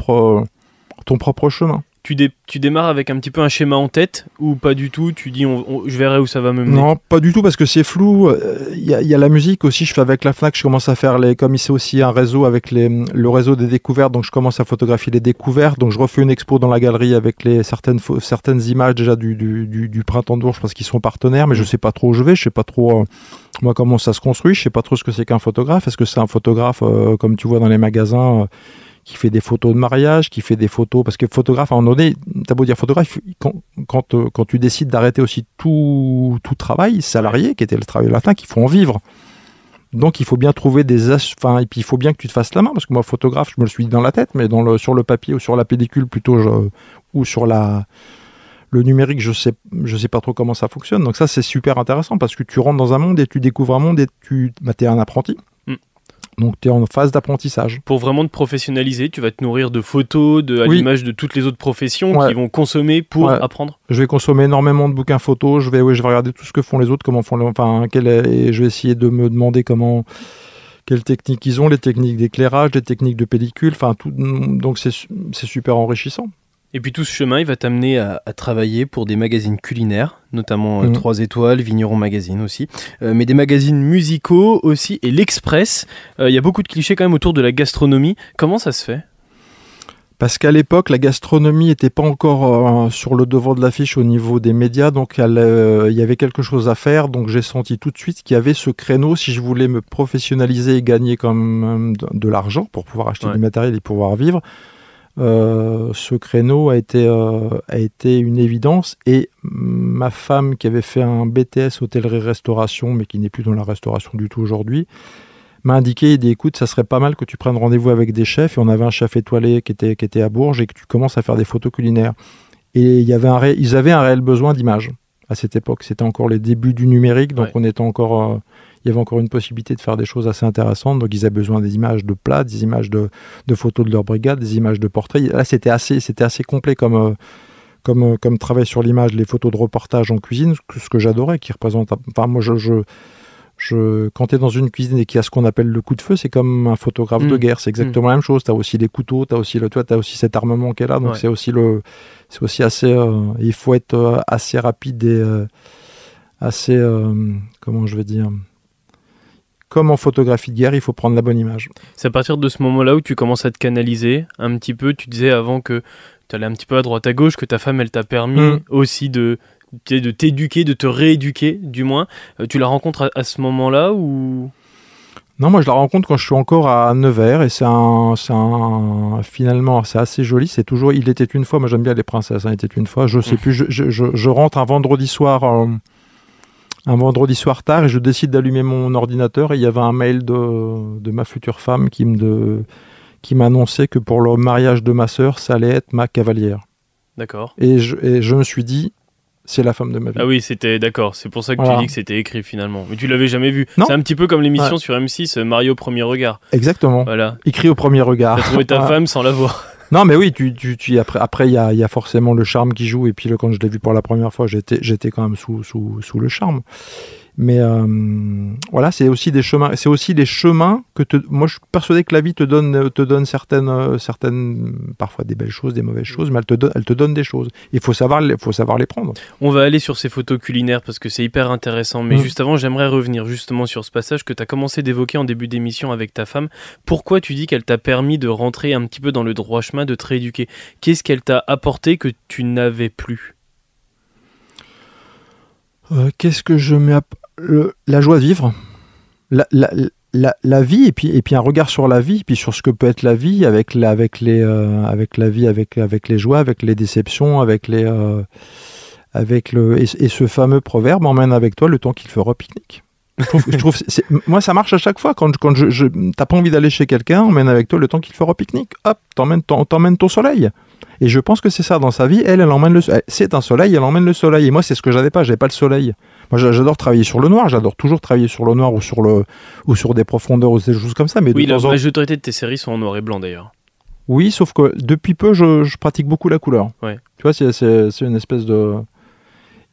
[SPEAKER 2] ton propre chemin.
[SPEAKER 1] Tu démarres avec un petit peu un schéma en tête ou pas du tout? Tu dis je verrai où ça va me mener.
[SPEAKER 2] Non, pas du tout parce que c'est flou. Il y a la musique aussi. Je fais avec la Fnac. Je commence à faire comme c'est aussi un réseau avec le réseau des découvertes. Donc je commence à photographier les découvertes. Donc je refais une expo dans la galerie avec certaines images déjà du printemps d'Ourges parce qu'ils sont partenaires. Mais je sais pas trop où je vais. Je sais pas trop moi comment ça se construit. Je sais pas trop ce que c'est qu'un photographe. Est-ce que c'est un photographe comme tu vois dans les magasins qui fait des photos de mariage, qui fait des photos... Parce que photographe, à un moment donné, t'as beau dire photographe, quand tu décides d'arrêter aussi tout travail salarié, qui était le travail latin, qu'il faut en vivre. Donc il faut bien trouver et puis il faut bien que tu te fasses la main, parce que moi, photographe, je me le suis dit dans la tête, mais sur le papier ou sur la pellicule plutôt, ou sur le numérique, je sais pas trop comment ça fonctionne. Donc ça, c'est super intéressant, parce que tu rentres dans un monde et tu découvres un monde et t'es un apprenti. Donc tu es en phase d'apprentissage.
[SPEAKER 1] Pour vraiment te professionnaliser, tu vas te nourrir de photos, à l'image de toutes les autres professions qui vont consommer pour apprendre.
[SPEAKER 2] Je vais consommer énormément de bouquins photos, je vais regarder tout ce que font les autres, et je vais essayer de me demander quelles techniques ils ont, les techniques d'éclairage, les techniques de pellicule, donc c'est super enrichissant.
[SPEAKER 1] Et puis tout ce chemin, il va t'amener à travailler pour des magazines culinaires, notamment 3 étoiles, Vigneron Magazine aussi, mais des magazines musicaux aussi, et l'Express. Il y a beaucoup de clichés quand même autour de la gastronomie. Comment ça se fait ?
[SPEAKER 2] Parce qu'à l'époque, la gastronomie n'était pas encore sur le devant de l'affiche au niveau des médias, donc il y avait quelque chose à faire. Donc j'ai senti tout de suite qu'il y avait ce créneau si je voulais me professionnaliser et gagner comme de l'argent pour pouvoir acheter du matériel et pouvoir vivre. Ce créneau a été une évidence, et ma femme qui avait fait un BTS hôtellerie-restauration mais qui n'est plus dans la restauration du tout aujourd'hui m'a indiqué, il dit écoute, ça serait pas mal que tu prennes rendez-vous avec des chefs, et on avait un chef étoilé qui était à Bourges, et que tu commences à faire des photos culinaires. Et ils avaient un réel besoin d'images à cette époque. C'était encore les débuts du numérique, donc on était encore il y avait encore une possibilité de faire des choses assez intéressantes. Donc ils avaient besoin des images de plats, des images de photos de leur brigade, des images de portraits. Là, c'était assez complet comme travail sur l'image, les photos de reportage en cuisine, ce que j'adorais, qui représente... Enfin, moi, quand tu es dans une cuisine et qu'il y a ce qu'on appelle le coup de feu, c'est comme un photographe de guerre. C'est exactement la même chose. Tu as aussi les couteaux, tu as aussi cet armement qui est là. Donc c'est aussi assez... il faut être assez rapide et assez... comment je vais dire... Comme en photographie de guerre, il faut prendre la bonne image.
[SPEAKER 1] C'est à partir de ce moment-là où tu commences à te canaliser un petit peu. Tu disais avant que tu allais un petit peu à droite à gauche, que ta femme, elle t'a permis aussi de t'éduquer, de te rééduquer, du moins. Tu la rencontres à ce moment-là ou...
[SPEAKER 2] Non, moi je la rencontre quand je suis encore à Nevers, et finalement c'est assez joli. C'est toujours Il était une fois. Moi j'aime bien les princesses. Il était une fois. Je sais plus. Je rentre un vendredi soir. Un vendredi soir tard, et je décide d'allumer mon ordinateur, et il y avait un mail de ma future femme qui m'annonçait que pour le mariage de ma sœur, ça allait être ma cavalière.
[SPEAKER 1] D'accord.
[SPEAKER 2] Et je me suis dit, c'est la femme de ma vie.
[SPEAKER 1] Ah oui, c'était d'accord. C'est pour ça que tu dis que c'était écrit finalement. Mais tu l'avais jamais vu.
[SPEAKER 2] Non.
[SPEAKER 1] C'est un petit peu comme l'émission sur M6, Mario au premier regard.
[SPEAKER 2] Exactement.
[SPEAKER 1] Voilà.
[SPEAKER 2] Écrit au premier regard.
[SPEAKER 1] T'as trouvé ta femme sans la voir.
[SPEAKER 2] Non, mais oui, après il y a forcément le charme qui joue, et puis quand je l'ai vu pour la première fois, j'étais quand même sous le charme. Mais voilà, c'est aussi des chemins que moi je suis persuadé que la vie te donne certaines parfois des belles choses, des mauvaises choses, mais elle te donne des choses. Il faut savoir les prendre.
[SPEAKER 1] On va aller sur ces photos culinaires parce que c'est hyper intéressant, mais juste avant, j'aimerais revenir justement sur ce passage que tu as commencé d'évoquer en début d'émission avec ta femme. Pourquoi tu dis qu'elle t'a permis de rentrer un petit peu dans le droit chemin, de te rééduquer? Qu'est-ce qu'elle t'a apporté que tu n'avais plus?
[SPEAKER 2] Qu'est-ce que je mets la joie de vivre, la vie, et puis un regard sur la vie, puis sur ce que peut être la vie avec la vie, avec les joies, avec les déceptions, et ce fameux proverbe, emmène avec toi le temps qu'il fera pique-nique. Je trouve moi ça marche à chaque fois quand t'as pas envie d'aller chez quelqu'un, emmène avec toi le temps qu'il fera pique-nique. Hop, t'emmènes ton soleil. Et je pense que c'est ça dans sa vie. Elle emmène c'est un soleil, elle emmène le soleil. Et moi c'est ce que j'avais pas le soleil. Moi j'adore travailler sur le noir, j'adore toujours travailler sur le noir ou sur des profondeurs ou des choses comme ça. Mais
[SPEAKER 1] oui, la majorité de tes séries sont en noir et blanc d'ailleurs.
[SPEAKER 2] Oui, sauf que depuis peu je pratique beaucoup la couleur.
[SPEAKER 1] Ouais.
[SPEAKER 2] Tu vois, c'est une espèce de...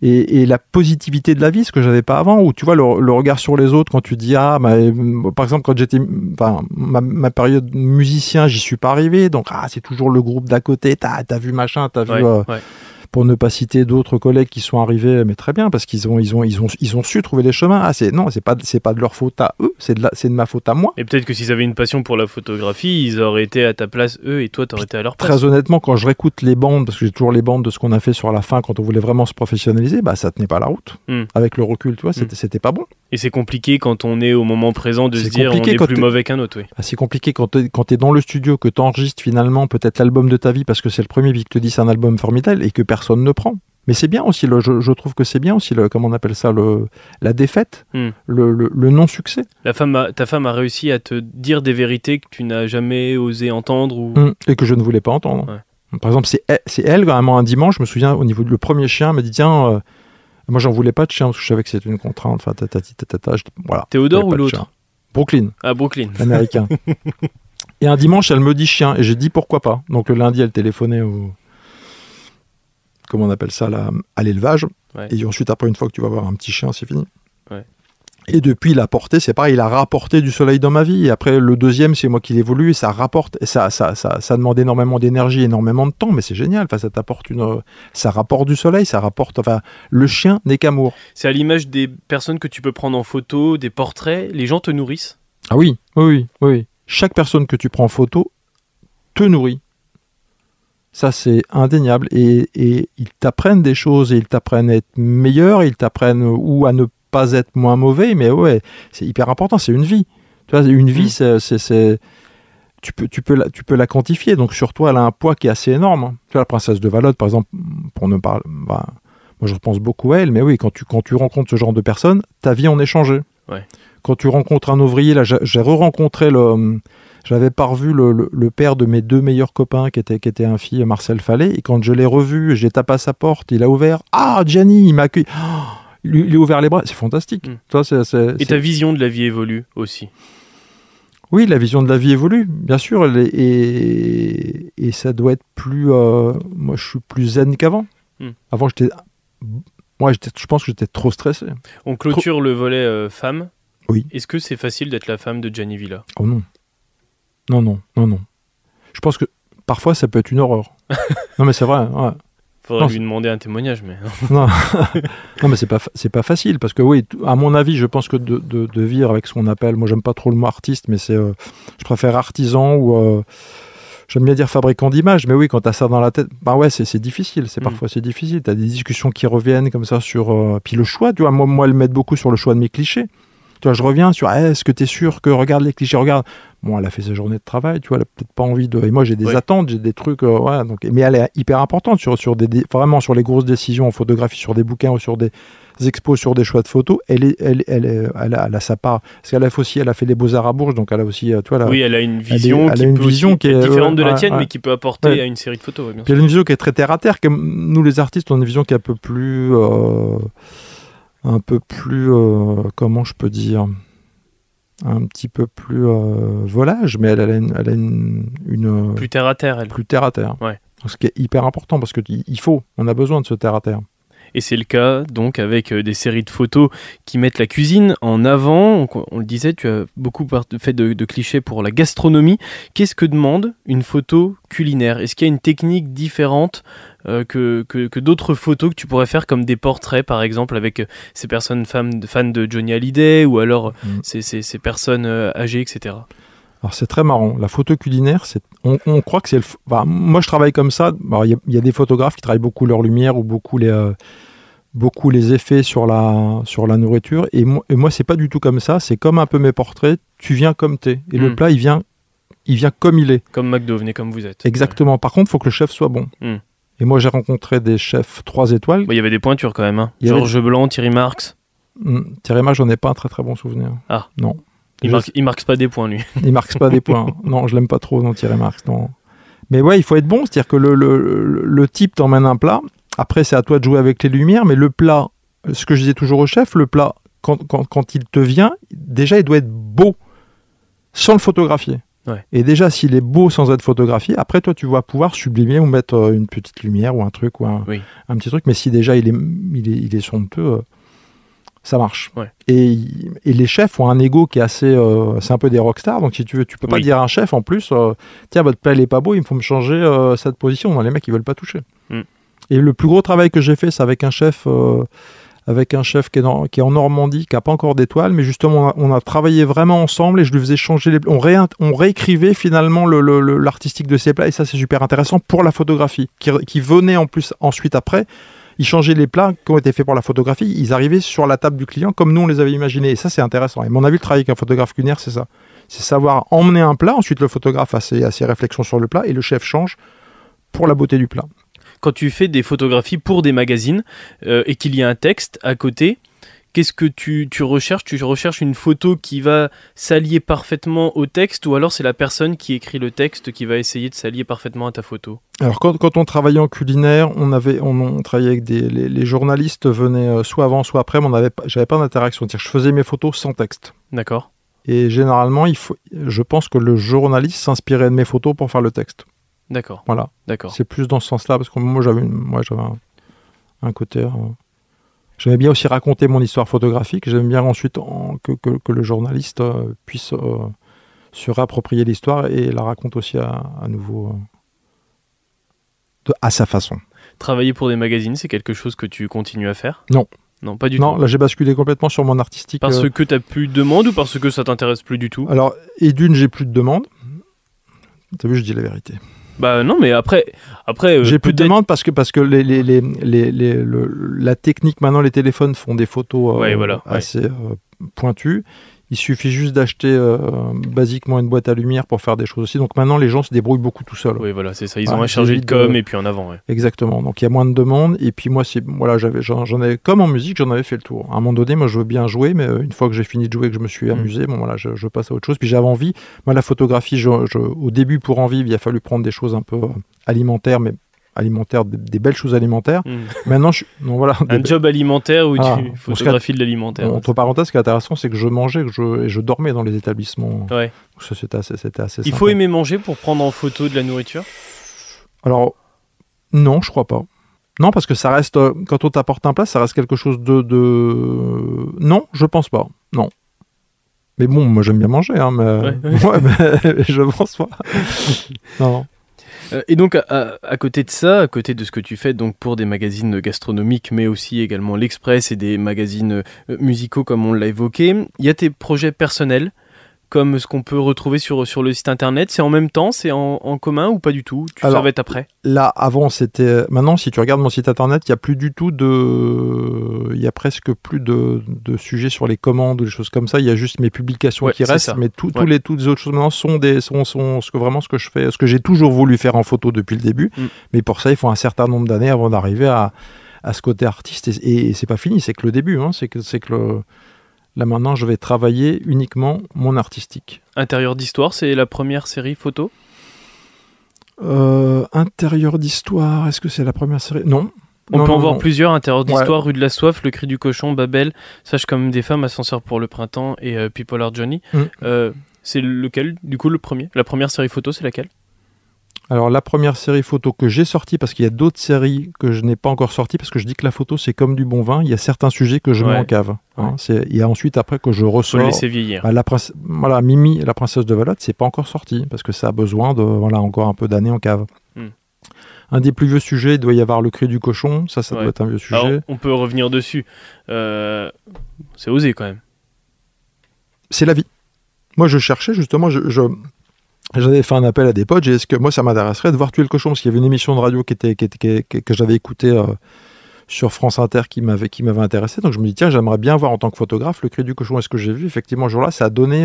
[SPEAKER 2] et la positivité de la vie, ce que j'avais pas avant, où tu vois le regard sur les autres quand tu dis par exemple quand j'étais, ma période musicien, j'y suis pas arrivé, donc c'est toujours le groupe d'à côté, t'as vu machin, t'as vu pour ne pas citer d'autres collègues qui sont arrivés, mais très bien, parce qu'ils ont su trouver les chemins. C'est pas de leur faute à eux, c'est de ma faute à moi.
[SPEAKER 1] Et peut-être que s'ils avaient une passion pour la photographie, ils auraient été à ta place, eux, et toi, t'aurais été à leur place.
[SPEAKER 2] Très honnêtement, quand je réécoute les bandes, parce que j'ai toujours les bandes de ce qu'on a fait sur la fin, quand on voulait vraiment se professionnaliser, ça tenait pas la route. Avec le recul, tu vois, c'était pas bon.
[SPEAKER 1] Et c'est compliqué quand on est au moment présent de se dire on est plus mauvais qu'un autre. Oui.
[SPEAKER 2] C'est compliqué quand t'es dans le studio, que t'enregistres finalement peut-être l'album de ta vie, parce que c'est le premier qui te dit c'est un album formidable, et que personne ne prend. Mais c'est bien aussi, je trouve que c'est bien aussi, comment on appelle ça, la défaite, le non-succès.
[SPEAKER 1] Ta femme a réussi à te dire des vérités que tu n'as jamais osé entendre
[SPEAKER 2] et que je ne voulais pas entendre. Ouais. Par exemple, c'est elle, vraiment, un dimanche, je me souviens, au niveau du premier chien, elle m'a dit tiens, moi j'en voulais pas de chien, parce que je savais que c'était une contrainte, enfin, voilà.
[SPEAKER 1] Théodore ou l'autre?
[SPEAKER 2] Brooklyn.
[SPEAKER 1] Ah, Brooklyn.
[SPEAKER 2] Américain. Et un dimanche, elle me dit chien, et j'ai dit pourquoi pas. Donc le lundi, elle téléphonait comment on appelle ça, à l'élevage. Ouais. Et ensuite, après, une fois que tu vas avoir un petit chien, c'est fini. Ouais. Et depuis, il a porté, c'est pareil, il a rapporté du soleil dans ma vie. Et après, le deuxième, c'est moi qui l'ai voulu, et ça rapporte. Et ça demande énormément d'énergie, énormément de temps, mais c'est génial. Enfin, ça rapporte du soleil, ça rapporte. Enfin, le chien n'est qu'amour.
[SPEAKER 1] C'est à l'image des personnes que tu peux prendre en photo, des portraits. Les gens te nourrissent.
[SPEAKER 2] Ah oui. Chaque personne que tu prends en photo te nourrit. Ça, c'est indéniable. Et ils t'apprennent des choses, et ils t'apprennent à être meilleur, ils t'apprennent ou à ne pas être moins mauvais, mais ouais, c'est hyper important, c'est une vie. Tu vois, une vie, tu peux la quantifier, donc sur toi, elle a un poids qui est assez énorme. Tu vois, la princesse de Valotte, par exemple, pour ne parler, moi je repense beaucoup à elle, mais oui, quand tu rencontres ce genre de personnes, ta vie en est changée. Ouais. Quand tu rencontres un ouvrier, là, j'ai re-rencontré j'avais pas revu le père de mes deux meilleurs copains qui était un fille, Marcel Fallet, et quand je l'ai revu, j'ai tapé à sa porte, il a ouvert, Gianni, il m'a accueilli, il a ouvert les bras, c'est fantastique. Toi,
[SPEAKER 1] et ta vision de la vie évolue aussi.
[SPEAKER 2] Oui, la vision de la vie évolue, bien sûr, et ça doit être plus, moi je suis plus zen qu'avant. Avant, je pense que j'étais trop stressé.
[SPEAKER 1] On clôture le volet femme.
[SPEAKER 2] Oui.
[SPEAKER 1] Est-ce que c'est facile d'être la femme de Gianni Villa?
[SPEAKER 2] Oh non. Non. Je pense que parfois ça peut être une horreur. Non mais c'est vrai. Ouais.
[SPEAKER 1] Faudrait lui demander un témoignage, mais
[SPEAKER 2] non. Non mais c'est pas facile, parce que oui, à mon avis, je pense que de vivre avec ce qu'on appelle, moi j'aime pas trop le mot artiste, mais je préfère artisan ou j'aime bien dire fabricant d'images, mais oui, quand t'as ça dans la tête, c'est difficile. Parfois c'est difficile. T'as des discussions qui reviennent comme ça sur puis le choix. Tu vois, moi elles m'aident beaucoup sur le choix de mes clichés. Tu vois, je reviens sur est-ce que tu es sûr que regarde les clichés, regarde. Bon, elle a fait sa journée de travail, tu vois, elle a peut-être pas envie de. Et moi, j'ai des attentes, j'ai des trucs, donc. Mais elle est hyper importante vraiment sur les grosses décisions en photographie, sur des bouquins ou sur des expos, sur des choix de photos. Elle a sa part. Parce qu'elle a fait les Beaux-Arts à Bourges, donc elle a aussi, tu vois.
[SPEAKER 1] Oui, elle a une vision qui est différente de la tienne, mais qui peut apporter à une série de photos.
[SPEAKER 2] Puis elle a une vision qui est très terre à terre. Nous, les artistes, on a une vision qui est un peu plus, comment je peux dire, un petit peu plus volage, mais elle a une
[SPEAKER 1] plus terre à terre, elle.
[SPEAKER 2] Plus terre à terre. Ouais. Ce qui est hyper important, parce que on a besoin de ce terre à terre.
[SPEAKER 1] Et c'est le cas donc avec des séries de photos qui mettent la cuisine en avant. On le disait, tu as beaucoup fait de clichés pour la gastronomie. Qu'est-ce que demande une photo culinaire? Est-ce qu'il y a une technique différente que d'autres photos que tu pourrais faire, comme des portraits par exemple avec ces personnes fans de Johnny Hallyday, ou alors ces personnes âgées, etc.
[SPEAKER 2] Alors c'est très marrant, la photo culinaire, on croit que c'est moi je travaille comme ça. Il y a des photographes qui travaillent beaucoup leur lumière ou beaucoup les effets sur la nourriture, et moi c'est pas du tout comme ça. C'est comme un peu mes portraits, tu viens comme t'es, et le plat il vient comme il est,
[SPEAKER 1] comme McDo, venez comme vous êtes.
[SPEAKER 2] Exactement. Par contre, il faut que le chef soit bon. Et moi j'ai rencontré des chefs 3 étoiles.
[SPEAKER 1] Il y avait des pointures quand même, hein. Georges Blanc, Thierry Marx.
[SPEAKER 2] Thierry Marx, j'en ai pas un très très bon souvenir.
[SPEAKER 1] Ah
[SPEAKER 2] non.
[SPEAKER 1] Il marque pas des points, lui.
[SPEAKER 2] Il marque pas des points. Non, je l'aime pas trop, non, Thierry Marx. Non. Mais ouais, il faut être bon. C'est-à-dire que le type t'emmène un plat. Après, c'est à toi de jouer avec les lumières. Mais le plat, ce que je disais toujours au chef, le plat, quand il te vient, déjà, il doit être beau, sans le photographier.
[SPEAKER 1] Ouais.
[SPEAKER 2] Et déjà, s'il est beau sans être photographié, après, toi, tu vas pouvoir sublimer ou mettre une petite lumière ou un truc ou un petit truc. Mais si déjà il est somptueux, ça marche.
[SPEAKER 1] Ouais.
[SPEAKER 2] Et les chefs ont un ego qui est assez... c'est un peu des rockstars. Donc, si tu veux, tu peux pas dire à un chef, en plus, tiens, votre plat, il est pas beau, il faut me changer cette position. Non, les mecs, ils veulent pas toucher. Et le plus gros travail que j'ai fait, c'est avec un chef qui est en Normandie, qui n'a pas encore d'étoiles, mais justement, on a travaillé vraiment ensemble et je lui faisais changer on réécrivait finalement l'artistique de ses plats, et ça, c'est super intéressant pour la photographie, qui venait en plus ensuite après. Ils changeaient les plats qui ont été faits pour la photographie, ils arrivaient sur la table du client comme nous on les avait imaginés, et ça, c'est intéressant. Et mon avis, le travail avec un photographe culinaire, c'est ça. C'est savoir emmener un plat, ensuite le photographe a ses réflexions sur le plat, et le chef change pour la beauté du plat.
[SPEAKER 1] Quand tu fais des photographies pour des magazines et qu'il y a un texte à côté, qu'est-ce que tu recherches ? Tu recherches une photo qui va s'allier parfaitement au texte, ou alors c'est la personne qui écrit le texte qui va essayer de s'allier parfaitement à ta photo ?
[SPEAKER 2] Alors quand on travaillait en culinaire, on travaillait avec les journalistes venaient soit avant soit après, mais j'avais pas d'interaction. C'est-à-dire, je faisais mes photos sans texte.
[SPEAKER 1] D'accord.
[SPEAKER 2] Et généralement, je pense que le journaliste s'inspirait de mes photos pour faire le texte.
[SPEAKER 1] D'accord.
[SPEAKER 2] Voilà.
[SPEAKER 1] D'accord.
[SPEAKER 2] C'est plus dans ce sens-là, parce que moi j'avais un côté. J'aimais bien aussi raconter mon histoire photographique. J'aime bien ensuite que le journaliste puisse se réapproprier l'histoire et la raconte aussi à nouveau à sa façon.
[SPEAKER 1] Travailler pour des magazines, c'est quelque chose que tu continues à faire ?
[SPEAKER 2] Non.
[SPEAKER 1] Non, pas du tout.
[SPEAKER 2] Non, là j'ai basculé complètement sur mon artistique.
[SPEAKER 1] Parce que tu n'as plus de demandes ou parce que ça t'intéresse plus du tout ?
[SPEAKER 2] Alors, et d'une, j'ai plus de demandes. T'as vu, je dis la vérité.
[SPEAKER 1] Bah non, mais après
[SPEAKER 2] j'ai plus de demandes parce que la technique, maintenant les téléphones font des photos assez pointues. Il suffit juste d'acheter basiquement une boîte à lumière pour faire des choses aussi. Donc maintenant les gens se débrouillent beaucoup tout seuls.
[SPEAKER 1] Oui, voilà, c'est ça. Ils ont un chargé de com et puis en avant. Ouais.
[SPEAKER 2] Exactement. Donc il y a moins de demandes. Et puis moi, j'en avais, comme en musique, j'en avais fait le tour. À un moment donné, moi je veux bien jouer, mais une fois que j'ai fini de jouer et que je me suis amusé, je passe à autre chose. Puis j'avais envie. Moi, la photographie, au début, pour en vivre, il a fallu prendre des choses un peu alimentaires, mais des belles choses alimentaires. Maintenant,
[SPEAKER 1] un job alimentaire où tu photographies de l'alimentaire.
[SPEAKER 2] Entre parenthèses, ce qui est intéressant, c'est que je mangeais et je dormais dans les établissements.
[SPEAKER 1] Ouais.
[SPEAKER 2] Ça, c'était assez sympa.
[SPEAKER 1] Il faut aimer manger pour prendre en photo de la nourriture ?
[SPEAKER 2] Alors, non, je crois pas. Non, parce que ça reste, quand on t'apporte un plat, ça reste quelque chose de... Non, je pense pas. Non. Mais bon, moi j'aime bien manger, hein, mais... mais je pense pas. Non.
[SPEAKER 1] Et donc, à côté de ça, à côté de ce que tu fais donc pour des magazines gastronomiques, mais aussi également l'Express et des magazines musicaux comme on l'a évoqué, il y a tes projets personnels, comme ce qu'on peut retrouver sur le site internet. C'est en même temps, c'est en commun ou pas du tout ? Ça va être après ?
[SPEAKER 2] Là, avant, c'était... Maintenant, si tu regardes mon site internet, il n'y a plus du tout il y a presque plus de sujets sur les commandes ou des choses comme ça. Il y a juste mes publications qui restent, mais toutes les autres choses maintenant sont ce que je fais, ce que j'ai toujours voulu faire en photo depuis le début. Mais pour ça, il faut un certain nombre d'années avant d'arriver à ce côté artiste. Et c'est pas fini, c'est que le début. Hein, Là, maintenant, je vais travailler uniquement mon artistique.
[SPEAKER 1] Intérieur d'histoire, c'est la première série photo ?
[SPEAKER 2] Intérieur d'histoire, est-ce que c'est la première série ? Non.
[SPEAKER 1] On peut en voir plusieurs. Intérieur d'histoire, Rue de la Soif, Le Cri du Cochon, Babel, Sache comme des femmes, Ascenseur pour le printemps et People Are Johnny. C'est lequel, du coup, le premier ? La première série photo, c'est laquelle ?
[SPEAKER 2] Alors, la première série photo que j'ai sortie, parce qu'il y a d'autres séries que je n'ai pas encore sorties, parce que je dis que la photo, c'est comme du bon vin, il y a certains sujets que je mets en cave. Hein. Il y a ensuite, après, que je ressors...
[SPEAKER 1] Faut le laisser vieillir.
[SPEAKER 2] Mimi, la princesse de Valade, c'est pas encore sorti, parce que ça a besoin de, encore un peu d'années en cave. Un des plus vieux sujets, il doit y avoir Le Cri du Cochon, ça doit être un vieux sujet.
[SPEAKER 1] Alors, on peut revenir dessus. C'est osé, quand même.
[SPEAKER 2] C'est la vie. Moi, je cherchais, justement, j'avais fait un appel à des potes, est-ce que moi ça m'intéresserait de voir Tuer le cochon, parce qu'il y avait une émission de radio que j'avais écoutée sur France Inter qui m'avait intéressé, donc je me dis tiens, j'aimerais bien voir en tant que photographe Le Cri du Cochon. Est-ce que j'ai vu effectivement ce jour-là, ça a donné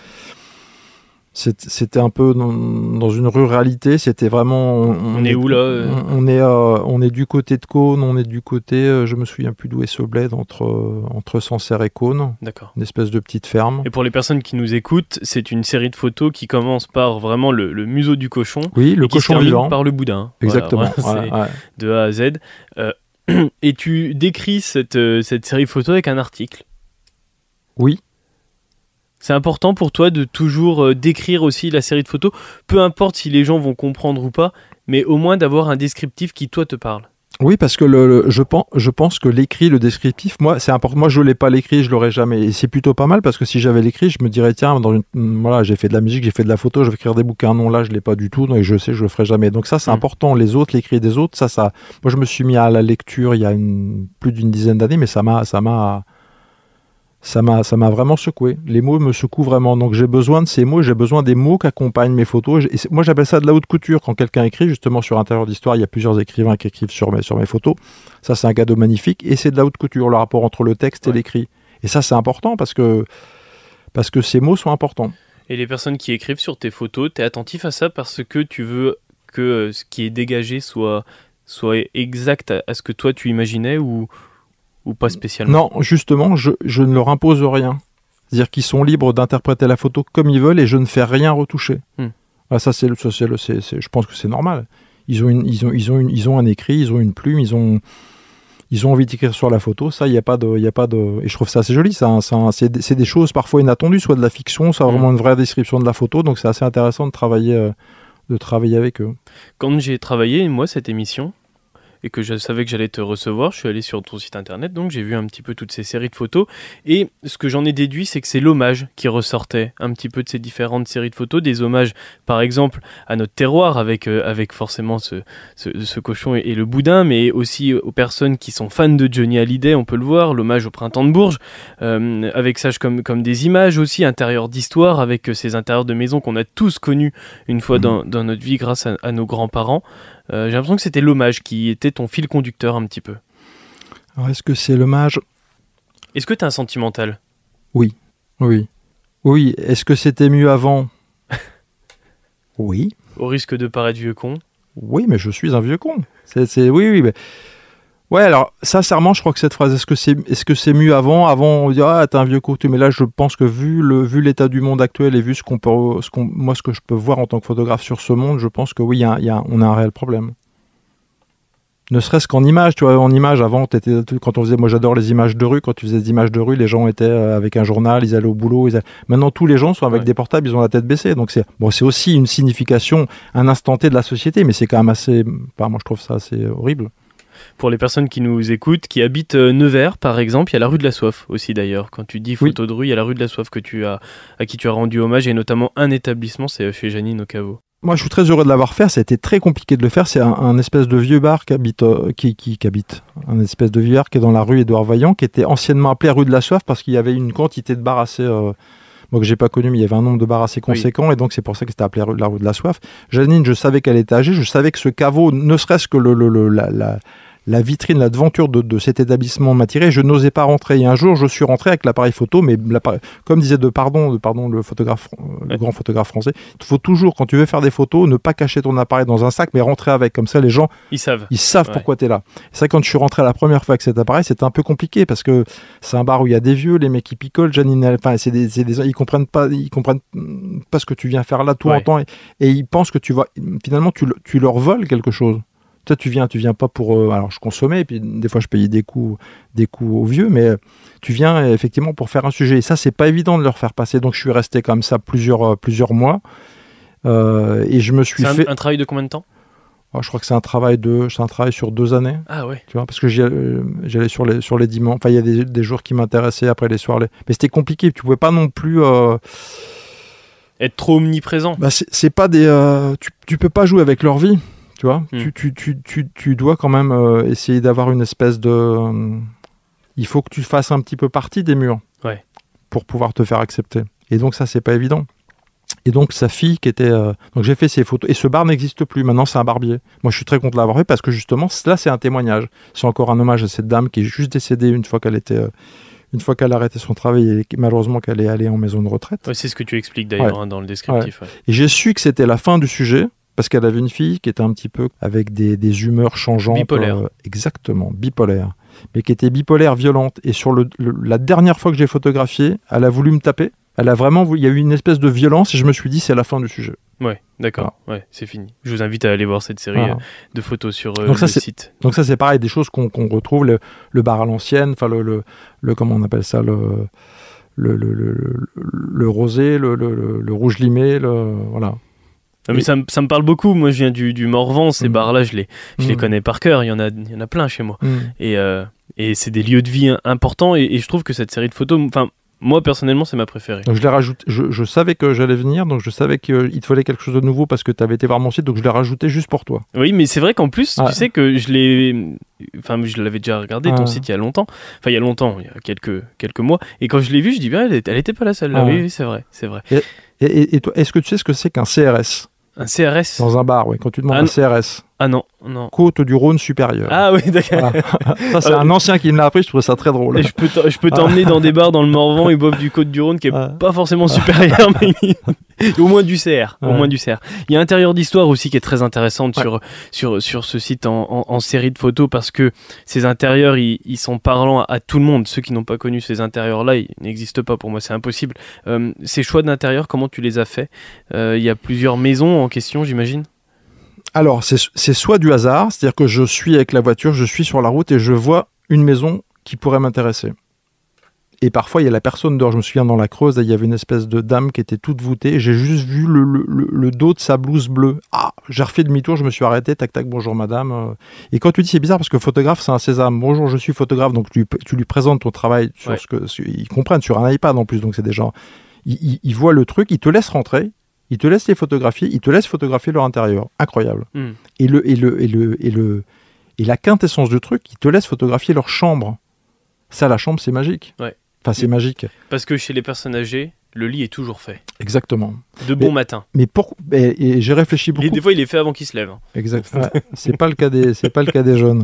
[SPEAKER 2] c'était un peu dans une ruralité, c'était vraiment...
[SPEAKER 1] On est où là
[SPEAKER 2] on est du côté de Cône, on est du côté, je me souviens plus d'où est ce bled, entre Sancerre et Cône.
[SPEAKER 1] D'accord.
[SPEAKER 2] Une espèce de petite ferme.
[SPEAKER 1] Et pour les personnes qui nous écoutent, c'est une série de photos qui commence par vraiment le museau du cochon.
[SPEAKER 2] Oui, le cochon vivant.
[SPEAKER 1] Par le boudin.
[SPEAKER 2] Exactement.
[SPEAKER 1] Voilà, de A à Z. Et tu décris cette série photo avec un article.
[SPEAKER 2] Oui.
[SPEAKER 1] C'est important pour toi de toujours décrire aussi la série de photos, peu importe si les gens vont comprendre ou pas, mais au moins d'avoir un descriptif qui, toi, te parle.
[SPEAKER 2] Oui, parce que je pense que l'écrit, le descriptif, moi, c'est important. Moi, je l'ai pas l'écrit, je l'aurais jamais. Et c'est plutôt pas mal parce que si j'avais l'écrit, je me dirais, tiens, voilà, j'ai fait de la musique, j'ai fait de la photo, je vais écrire des bouquins. Non, là, je l'ai pas du tout, donc je sais, je le ferai jamais. Donc ça, c'est important. Les autres, l'écrit des autres, ça. Moi, je me suis mis à la lecture il y a plus d'une dizaine d'années, mais ça m'a vraiment secoué. Les mots me secouent vraiment. Donc j'ai besoin de ces mots, j'ai besoin des mots qui accompagnent mes photos. Moi j'appelle ça de la haute couture. Quand quelqu'un écrit, justement sur Intérieur d'Histoire, il y a plusieurs écrivains qui écrivent sur mes photos. Ça c'est un cadeau magnifique. Et c'est de la haute couture, le rapport entre le texte et l'écrit. Et ça c'est important parce que ces mots sont importants.
[SPEAKER 1] Et les personnes qui écrivent sur tes photos, tu es attentif à ça parce que tu veux que ce qui est dégagé soit exact à ce que toi tu imaginais ou pas spécialement?
[SPEAKER 2] Non, justement, je ne leur impose rien. C'est-à-dire qu'ils sont libres d'interpréter la photo comme ils veulent et je ne fais rien retoucher. Voilà, je pense que c'est normal. Ils ont un écrit, ils ont une plume, ils ont envie d'écrire sur la photo. Ça, il y a pas de. Et je trouve ça assez joli. C'est des choses parfois inattendues, soit de la fiction, soit vraiment une vraie description de la photo. Donc c'est assez intéressant de travailler avec eux.
[SPEAKER 1] Quand j'ai travaillé, moi, cette émission, et que je savais que j'allais te recevoir, je suis allé sur ton site internet, donc j'ai vu un petit peu toutes ces séries de photos, et ce que j'en ai déduit, c'est que c'est l'hommage qui ressortait un petit peu de ces différentes séries de photos, des hommages par exemple à notre terroir avec forcément ce cochon et le boudin, mais aussi aux personnes qui sont fans de Johnny Hallyday, on peut le voir, l'hommage au Printemps de Bourges, avec ça comme des images aussi, intérieur d'histoire, avec ces intérieurs de maison qu'on a tous connus une fois dans notre vie grâce à nos grands-parents. J'ai l'impression que c'était l'hommage qui était ton fil conducteur un petit peu.
[SPEAKER 2] Alors, est-ce que c'est l'hommage ?
[SPEAKER 1] Est-ce que t'es un sentimental ?
[SPEAKER 2] Oui. Est-ce que c'était mieux avant ? Oui.
[SPEAKER 1] Au risque de paraître vieux con ?
[SPEAKER 2] Oui, mais je suis un vieux con. Oui, mais... Ouais, alors, sincèrement, je crois que cette phrase, est-ce que c'est mieux avant ? Avant, on dit, ah, t'es un vieux con. Mais là, je pense que vu l'état du monde actuel et vu ce que je peux voir en tant que photographe sur ce monde, je pense que oui, on a un réel problème. Ne serait-ce qu'en images, tu vois, en images, avant, quand on faisait, moi j'adore les images de rue, quand tu faisais des images de rue, les gens étaient avec un journal, ils allaient au boulot. Maintenant, tous les gens sont avec des portables, ils ont la tête baissée. Donc c'est aussi une signification, un instant T de la société, mais c'est quand même assez, moi je trouve ça assez horrible.
[SPEAKER 1] Pour les personnes qui nous écoutent, qui habitent Nevers, par exemple, il y a la rue de la Soif aussi d'ailleurs. Quand tu dis photo de rue, il y a la rue de la Soif à qui tu as rendu hommage, et notamment un établissement, c'est chez Janine au Caveau.
[SPEAKER 2] Moi, je suis très heureux de l'avoir fait. Ça a été très compliqué de le faire. C'est un espèce de vieux bar qui habite, un espèce de vieux bar qui est dans la rue Édouard Vaillant, qui était anciennement appelée rue de la Soif parce qu'il y avait une quantité de bars assez, moi que j'ai pas connu, mais il y avait un nombre de bars assez conséquent, et donc c'est pour ça que c'était appelé la rue de la Soif. Janine, je savais qu'elle était âgée. Je savais que ce caveau, ne serait-ce que la vitrine, la devanture de cet établissement m'attirait. Je n'osais pas rentrer. Et un jour, je suis rentré avec l'appareil photo, mais comme disait Pardon, le photographe, le grand photographe français, il faut toujours, quand tu veux faire des photos, ne pas cacher ton appareil dans un sac, mais rentrer avec. Comme ça, les gens, ils savent pourquoi tu es là. C'est vrai, quand je suis rentré la première fois avec cet appareil, c'était un peu compliqué parce que c'est un bar où il y a des vieux, les mecs qui picolent, Janine, enfin, ils comprennent pas ce que tu viens faire là tout en temps, et ils pensent que finalement, tu leur voles quelque chose. Toi, tu viens pas pour... alors, je consommais, et puis des fois, je payais des coups aux vieux, mais tu viens effectivement pour faire un sujet. Et ça, c'est pas évident de leur faire passer. Donc, je suis resté comme ça plusieurs mois. Et je me suis fait...
[SPEAKER 1] un travail de combien de temps ?
[SPEAKER 2] Je crois que c'est un travail sur 2 années.
[SPEAKER 1] Ah ouais.
[SPEAKER 2] Tu vois, parce que j'allais sur les dimanches. Enfin, il y a des jours qui m'intéressaient, après les soirs. Mais c'était compliqué. Tu pouvais pas non plus...
[SPEAKER 1] être trop omniprésent.
[SPEAKER 2] C'est pas des... tu peux pas jouer avec leur vie. Tu vois, tu dois quand même essayer d'avoir une espèce de... il faut que tu fasses un petit peu partie des murs pour pouvoir te faire accepter. Et donc ça, c'est pas évident. Et donc sa fille qui était... donc j'ai fait ces photos. Et ce bar n'existe plus. Maintenant, c'est un barbier. Moi, je suis très content de l'avoir fait parce que justement, là, c'est un témoignage. C'est encore un hommage à cette dame qui est juste décédée une fois qu'elle a arrêté son travail et malheureusement qu'elle est allée en maison de retraite.
[SPEAKER 1] Ouais, c'est ce que tu expliques d'ailleurs dans le descriptif. Ouais.
[SPEAKER 2] Et j'ai su que c'était la fin du sujet. Parce qu'elle avait une fille qui était un petit peu avec des humeurs changeantes.
[SPEAKER 1] Bipolaire.
[SPEAKER 2] Exactement, bipolaire. Mais qui était bipolaire violente. Et sur la dernière fois que j'ai photographié, elle a voulu me taper. Elle a vraiment voulu, il y a eu une espèce de violence et je me suis dit, c'est la fin du sujet.
[SPEAKER 1] Ouais, d'accord. Ouais, c'est fini. Je vous invite à aller voir cette série de photos sur le site.
[SPEAKER 2] Donc ça, c'est pareil, des choses qu'on retrouve. Le bar à l'ancienne, enfin, comment on appelle ça, le le rosé, le rouge limé, voilà.
[SPEAKER 1] Non, mais ça me parle beaucoup. Moi, je viens du Morvan. Ces bars-là, je les connais par cœur. Il y en a plein chez moi. Et c'est des lieux de vie importants. Et je trouve que cette série de photos, moi, personnellement, c'est ma préférée.
[SPEAKER 2] Donc, je l'ai rajouté. Je savais que j'allais venir, donc je savais qu'il te fallait quelque chose de nouveau parce que tu avais été voir mon site, donc je l'ai rajouté juste pour toi.
[SPEAKER 1] Oui, mais c'est vrai qu'en plus, tu sais que je l'avais déjà regardé, ton site, il y a longtemps. Enfin, il y a longtemps, il y a quelques mois. Et quand je l'ai vu, je dis, elle était pas là, celle-là. Oui, c'est vrai.
[SPEAKER 2] Et toi, est-ce que tu sais ce que c'est qu'un CRS ?
[SPEAKER 1] Un CRS ?
[SPEAKER 2] Dans un bar, oui. Quand tu demandes un CRS.
[SPEAKER 1] Ah non.
[SPEAKER 2] Côte du Rhône supérieure.
[SPEAKER 1] Ah oui, d'accord.
[SPEAKER 2] Voilà. Ça, c'est un ancien qui me l'a appris, je trouve ça très drôle.
[SPEAKER 1] Et je peux t'emmener dans des bars dans le Morvan et boivent du Côte du Rhône qui est pas forcément supérieur, mais au moins du CR. Au moins du CR. Il y a Intérieur d'Histoire aussi qui est très intéressante sur ce site en série de photos parce que ces intérieurs, ils sont parlants à tout le monde. Ceux qui n'ont pas connu ces intérieurs-là, ils n'existent pas pour moi, c'est impossible. Ces choix d'intérieur, comment tu les as faits ? Il y a plusieurs maisons en question, j'imagine ?
[SPEAKER 2] Alors, c'est soit du hasard, c'est-à-dire que je suis avec la voiture, je suis sur la route et je vois une maison qui pourrait m'intéresser. Et parfois, il y a la personne dehors. Je me souviens, dans la Creuse, il y avait une espèce de dame qui était toute voûtée. J'ai juste vu le dos de sa blouse bleue. Ah, j'ai refait demi-tour, je me suis arrêté, tac, tac, bonjour madame. Et quand tu dis, c'est bizarre parce que photographe, c'est un sésame. Bonjour, je suis photographe. Donc, tu lui présentes ton travail sur ils comprennent sur un iPad en plus. Donc, c'est des gens, ils voient le truc, ils te laissent rentrer. Ils te laissent les photographier, ils te laissent photographier leur intérieur. Incroyable. Et la quintessence du truc, ils te laissent photographier leur chambre. Ça, la chambre, c'est magique.
[SPEAKER 1] Ouais.
[SPEAKER 2] Enfin, c'est magique.
[SPEAKER 1] Parce que chez les personnes âgées, le lit est toujours fait.
[SPEAKER 2] Exactement.
[SPEAKER 1] De bon matin.
[SPEAKER 2] Et j'ai réfléchi beaucoup.
[SPEAKER 1] Des fois, il est fait avant qu'il se lève.
[SPEAKER 2] Exact. Ouais, c'est pas le cas des jeunes.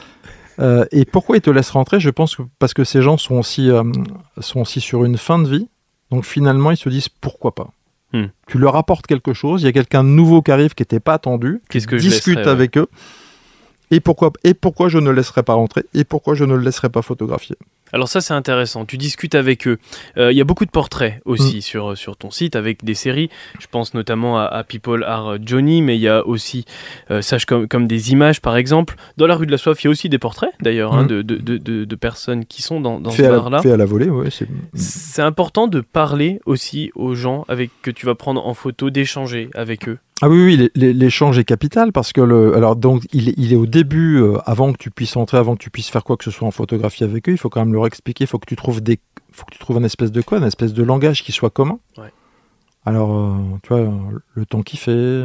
[SPEAKER 2] Et pourquoi ils te laissent rentrer ? Je pense que parce que ces gens sont aussi sur une fin de vie. Donc finalement, ils se disent pourquoi pas. Tu leur apportes quelque chose, il y a quelqu'un de nouveau qui arrive qui n'était pas attendu, discute avec eux, et pourquoi je ne le laisserai pas rentrer, et pourquoi je ne le laisserai pas photographier.
[SPEAKER 1] Alors ça, c'est intéressant, tu discutes avec eux. Il y a beaucoup de portraits aussi sur ton site, avec des séries. Je pense notamment à People Are Johnny, mais il y a aussi Sages comme des images, par exemple. Dans la rue de la Soif, il y a aussi des portraits, d'ailleurs, de personnes qui sont dans ce bar-là.
[SPEAKER 2] Fait à la volée, oui.
[SPEAKER 1] C'est important de parler aussi aux gens que tu vas prendre en photo, d'échanger avec eux.
[SPEAKER 2] Ah oui, l'échange est capital parce que alors donc il est au début, avant que tu puisses entrer, avant que tu puisses faire quoi que ce soit en photographie avec eux, il faut quand même leur expliquer, il faut que tu trouves un espèce de code, un espèce de langage qui soit commun. Ouais. Alors tu vois, le temps qu'il fait,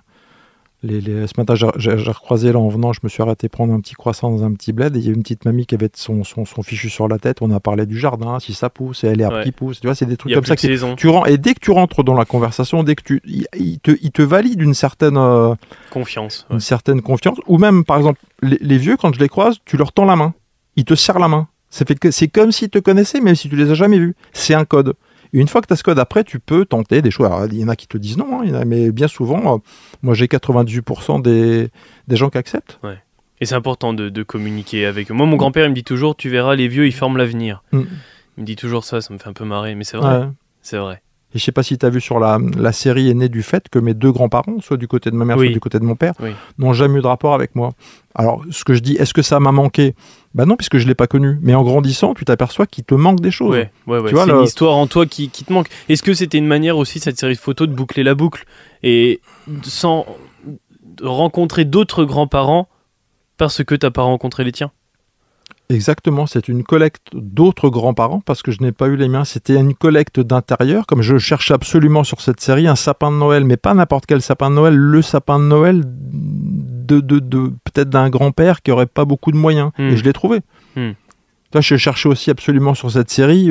[SPEAKER 2] ce matin j'ai recroisé là en venant, je me suis arrêté prendre un petit croissant dans un petit bled et il y a une petite mamie qui avait son fichu sur la tête, on a parlé du jardin, si ça pousse, et elle est herbes qui poussent, tu vois, c'est des trucs comme ça et dès que tu rentres dans la conversation, dès que il te valide une certaine
[SPEAKER 1] confiance,
[SPEAKER 2] une certaine confiance, ou même par exemple les vieux, quand je les croise, tu leur tends la main, ils te serrent la main, c'est comme s'ils te connaissaient même si tu les as jamais vus, c'est un code. Et une fois que tu as ce code, après, tu peux tenter des choses. Alors, il y en a qui te disent non, mais bien souvent, moi j'ai 98% des gens qui acceptent. Ouais.
[SPEAKER 1] Et c'est important de communiquer avec eux. Moi, mon grand-père, il me dit toujours, tu verras, les vieux, ils forment l'avenir. Il me dit toujours ça me fait un peu marrer, mais c'est vrai. Ouais. C'est vrai.
[SPEAKER 2] Et je sais pas si tu as vu sur la série est née du fait que mes deux grands-parents, soit du côté de ma mère, soit du côté de mon père, n'ont jamais eu de rapport avec moi. Alors, ce que je dis, est-ce que ça m'a manqué ? Ben non, puisque je ne l'ai pas connu. Mais en grandissant, tu t'aperçois qu'il te manque des choses.
[SPEAKER 1] Ouais. Tu vois, c'est une histoire en toi qui te manque. Est-ce que c'était une manière aussi, cette série de photos, de boucler la boucle et sans rencontrer d'autres grands-parents parce que tu n'as pas rencontré les tiens ?
[SPEAKER 2] Exactement, c'est une collecte d'autres grands-parents parce que je n'ai pas eu les miens. C'était une collecte d'intérieur, comme je cherche absolument sur cette série un sapin de Noël, mais pas n'importe quel sapin de Noël, le sapin de Noël de peut-être d'un grand-père qui n'aurait pas beaucoup de moyens. Et je l'ai trouvé. Toi, je cherchais aussi absolument sur cette série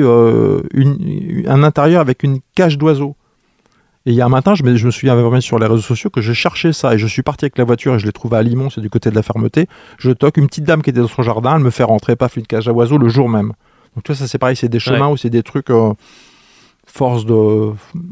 [SPEAKER 2] un intérieur avec une cage d'oiseaux. Et il y a un matin, je me souviens avoir mis sur les réseaux sociaux que je cherchais ça et je suis parti avec la voiture et je l'ai trouvé à Limon, c'est du côté de la Fermeté. Je toque, une petite dame qui était dans son jardin, elle me fait rentrer, paf, une cage à oiseaux le jour même. Donc tu vois, ça c'est pareil, c'est des chemins ou c'est des trucs force de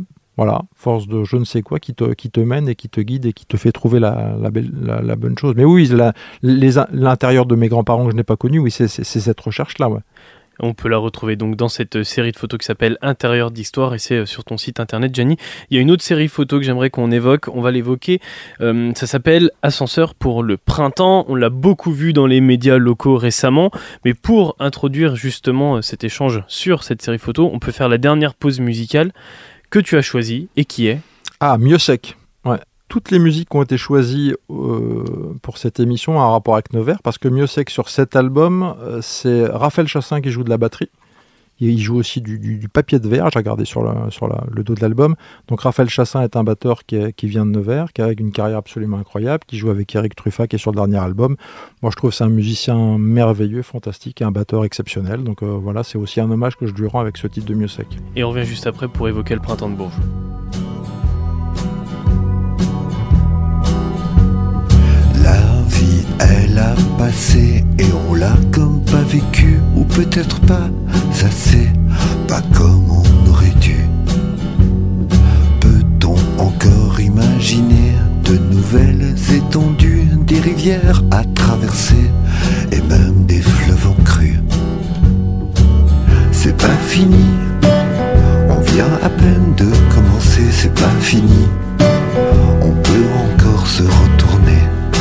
[SPEAKER 2] je ne sais quoi qui te mène et qui te guide et qui te fait trouver la bonne chose. Mais oui, l'intérieur de mes grands-parents que je n'ai pas connu, oui, c'est cette recherche-là, ouais.
[SPEAKER 1] On peut la retrouver donc dans cette série de photos qui s'appelle Intérieur d'Histoire et c'est sur ton site internet, Gianni. Il y a une autre série photo que j'aimerais qu'on évoque, on va l'évoquer, ça s'appelle Ascenseur pour le printemps. On l'a beaucoup vu dans les médias locaux récemment, mais pour introduire justement cet échange sur cette série photo, on peut faire la dernière pause musicale que tu as choisie et qui est...
[SPEAKER 2] Ah, Mieux sec. Ouais. Toutes les musiques ont été choisies pour cette émission en rapport avec Nevers, parce que Mieux sec sur cet album, c'est Raphaël Chassin qui joue de la batterie. Il joue aussi du papier de verre, j'ai regardé sur le dos de l'album. Donc Raphaël Chassin est un batteur qui vient de Nevers, qui a une carrière absolument incroyable, qui joue avec Eric Truffat, qui est sur le dernier album. Moi je trouve que c'est un musicien merveilleux, fantastique, et un batteur exceptionnel. Donc voilà, c'est aussi un hommage que je lui rends avec ce titre de Mieux sec.
[SPEAKER 1] Et on revient juste après pour évoquer le printemps de Bourges.
[SPEAKER 8] La vie, elle a passé et on l'a comme pas vécu, ou peut-être pas assez, pas comme on aurait dû. Peut-on encore imaginer de nouvelles étendues, des rivières à traverser et même des fleuves en crue? C'est pas fini, on vient à peine de commencer, c'est pas fini, on peut encore se retourner.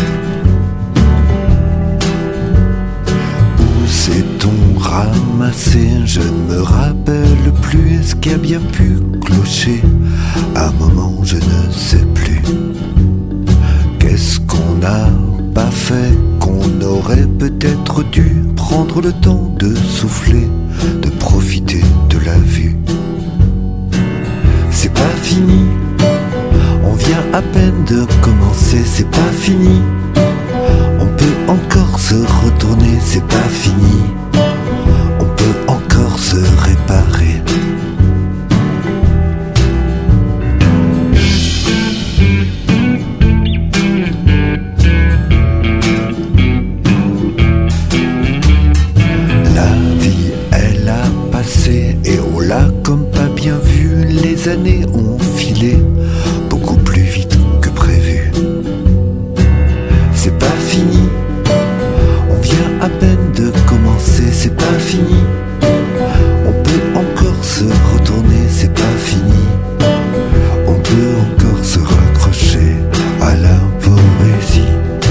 [SPEAKER 8] Où s'est-on ramassé? Je ne me rappelle plus. Est-ce qu'il y a bien pu clocher? À un moment je ne sais plus. Qu'est-ce qu'on n'a pas fait, qu'on aurait peut-être dû prendre le temps de souffler, de profiter de la vue? C'est pas fini, on vient à peine de commencer, c'est pas fini, on peut encore se retourner, c'est pas fini, on peut encore se réparer. La vie, elle a passé et on l'a comme pas bien vu, les années ont filé beaucoup plus vite que prévu. C'est pas fini, on vient à peine de commencer, c'est pas fini, on peut encore se retourner, c'est pas fini, on peut encore se raccrocher à la poésie.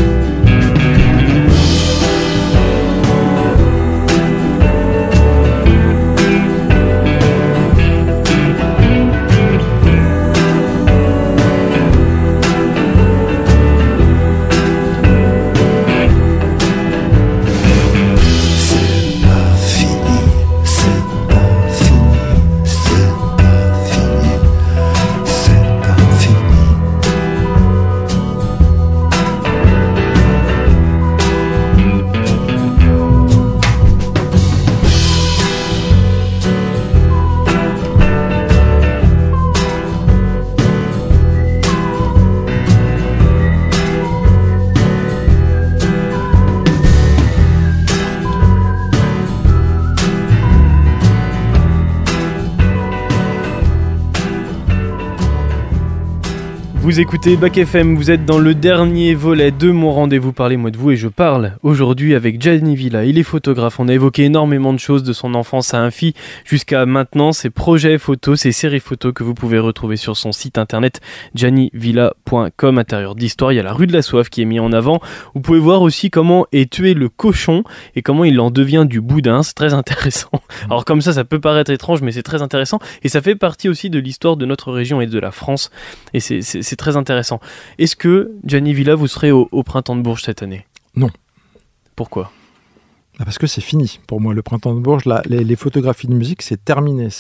[SPEAKER 1] Vous écoutez Bac FM, vous êtes dans le dernier volet de mon rendez-vous Parlez-moi de vous et je parle aujourd'hui avec Gianni Villa. Il est photographe, on a évoqué énormément de choses de son enfance à Infi jusqu'à maintenant, ses projets photos, ses séries photos que vous pouvez retrouver sur son site internet giannivilla.com. Intérieur d'Histoire, il y a la rue de la Soif qui est mis en avant. Vous pouvez voir aussi comment est tué le cochon et comment il en devient du boudin, c'est très intéressant. Alors comme ça peut paraître étrange mais c'est très intéressant et ça fait partie aussi de l'histoire de notre région et de la France et c'est très intéressant. Est-ce que, Gianni Villa, vous serez au Printemps de Bourges cette année?
[SPEAKER 2] Non.
[SPEAKER 1] Pourquoi?
[SPEAKER 2] Parce que c'est fini. Pour moi, le Printemps de Bourges, les photographies de musique, c'est terminé.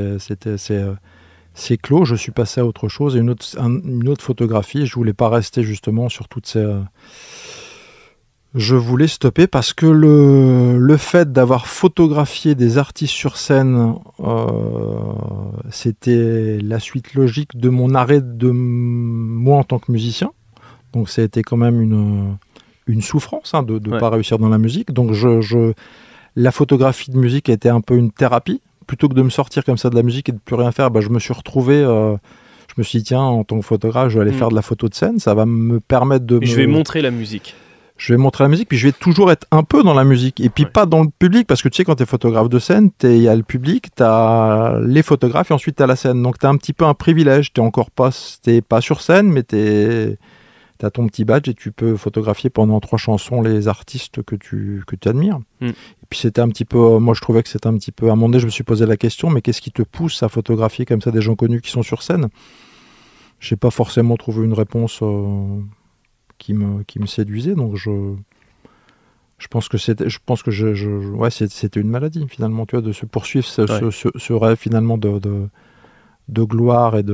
[SPEAKER 2] C'est clos. Je suis passé à autre chose, une autre photographie. Je voulais pas rester justement sur toutes ces... Je voulais stopper parce que le fait d'avoir photographié des artistes sur scène, c'était la suite logique de mon arrêt de moi en tant que musicien. Donc ça a été quand même une souffrance de ne pas réussir dans la musique. Donc la photographie de musique était un peu une thérapie. Plutôt que de me sortir comme ça de la musique et de plus rien faire, je me suis retrouvé... je me suis dit, tiens, en tant que photographe, je vais aller faire de la photo de scène. Ça va me permettre de...
[SPEAKER 1] Je vais montrer la musique.
[SPEAKER 2] je vais montrer la musique, puis je vais toujours être un peu dans la musique, et puis pas dans le public, parce que tu sais, quand tu es photographe de scène, il y a le public, tu as les photographes, et ensuite tu as la scène. Donc tu as un petit peu un privilège, t'es pas sur scène, mais tu as ton petit badge, et tu peux photographier pendant 3 chansons les artistes que tu admires. Et puis c'était un petit peu, moi je trouvais que c'était un petit peu, à un moment donné, je me suis posé la question, mais qu'est-ce qui te pousse à photographier comme ça des gens connus qui sont sur scène ? J'ai pas forcément trouvé une réponse qui me séduisait, donc je pense que c'était une maladie finalement, tu vois, de se poursuivre ce rêve finalement de gloire et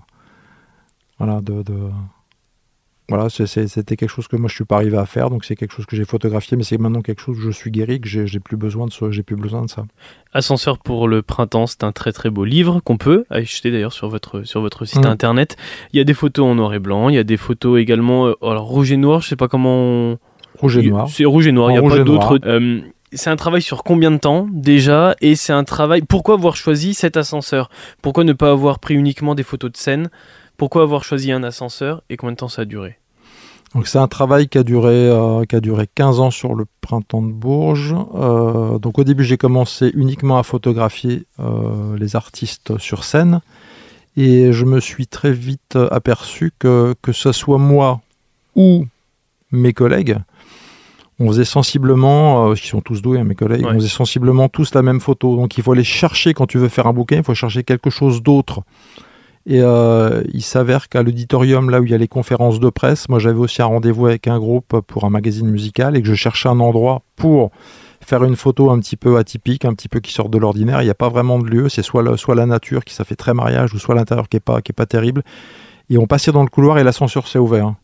[SPEAKER 2] voilà, c'était quelque chose que moi je suis pas arrivé à faire, donc c'est quelque chose que j'ai photographié, mais c'est maintenant quelque chose où je suis guéri, que j'ai plus besoin de ça.
[SPEAKER 1] Ascenseur pour le printemps, c'est un très très beau livre qu'on peut acheter d'ailleurs sur votre site internet. Il y a des photos en noir et blanc, il y a des photos également alors rouge et noir, je sais pas comment.
[SPEAKER 2] Rouge et noir.
[SPEAKER 1] C'est rouge et noir, il n'y a pas d'autre. C'est un travail sur combien de temps déjà, et c'est un travail. Pourquoi avoir choisi cet ascenseur ? Pourquoi ne pas avoir pris uniquement des photos de scène ? Pourquoi avoir choisi un ascenseur, et combien de temps ça a duré ?
[SPEAKER 2] Donc c'est un travail qui a duré 15 ans sur le printemps de Bourges. Donc au début j'ai commencé uniquement à photographier les artistes sur scène, et je me suis très vite aperçu que ce soit moi ou mes collègues, on faisait sensiblement, qui sont tous doués, mes collègues, on faisait sensiblement tous la même photo. Donc il faut aller chercher, quand tu veux faire un bouquin, il faut chercher quelque chose d'autre. Et il s'avère qu'à l'auditorium, là où il y a les conférences de presse, moi j'avais aussi un rendez-vous avec un groupe pour un magazine musical, et que je cherchais un endroit pour faire une photo un petit peu atypique, un petit peu qui sort de l'ordinaire. Il n'y a pas vraiment de lieu, c'est soit la nature qui ça fait très mariage, ou soit l'intérieur qui est pas terrible. Et on passait dans le couloir et l'ascenseur s'est ouvert.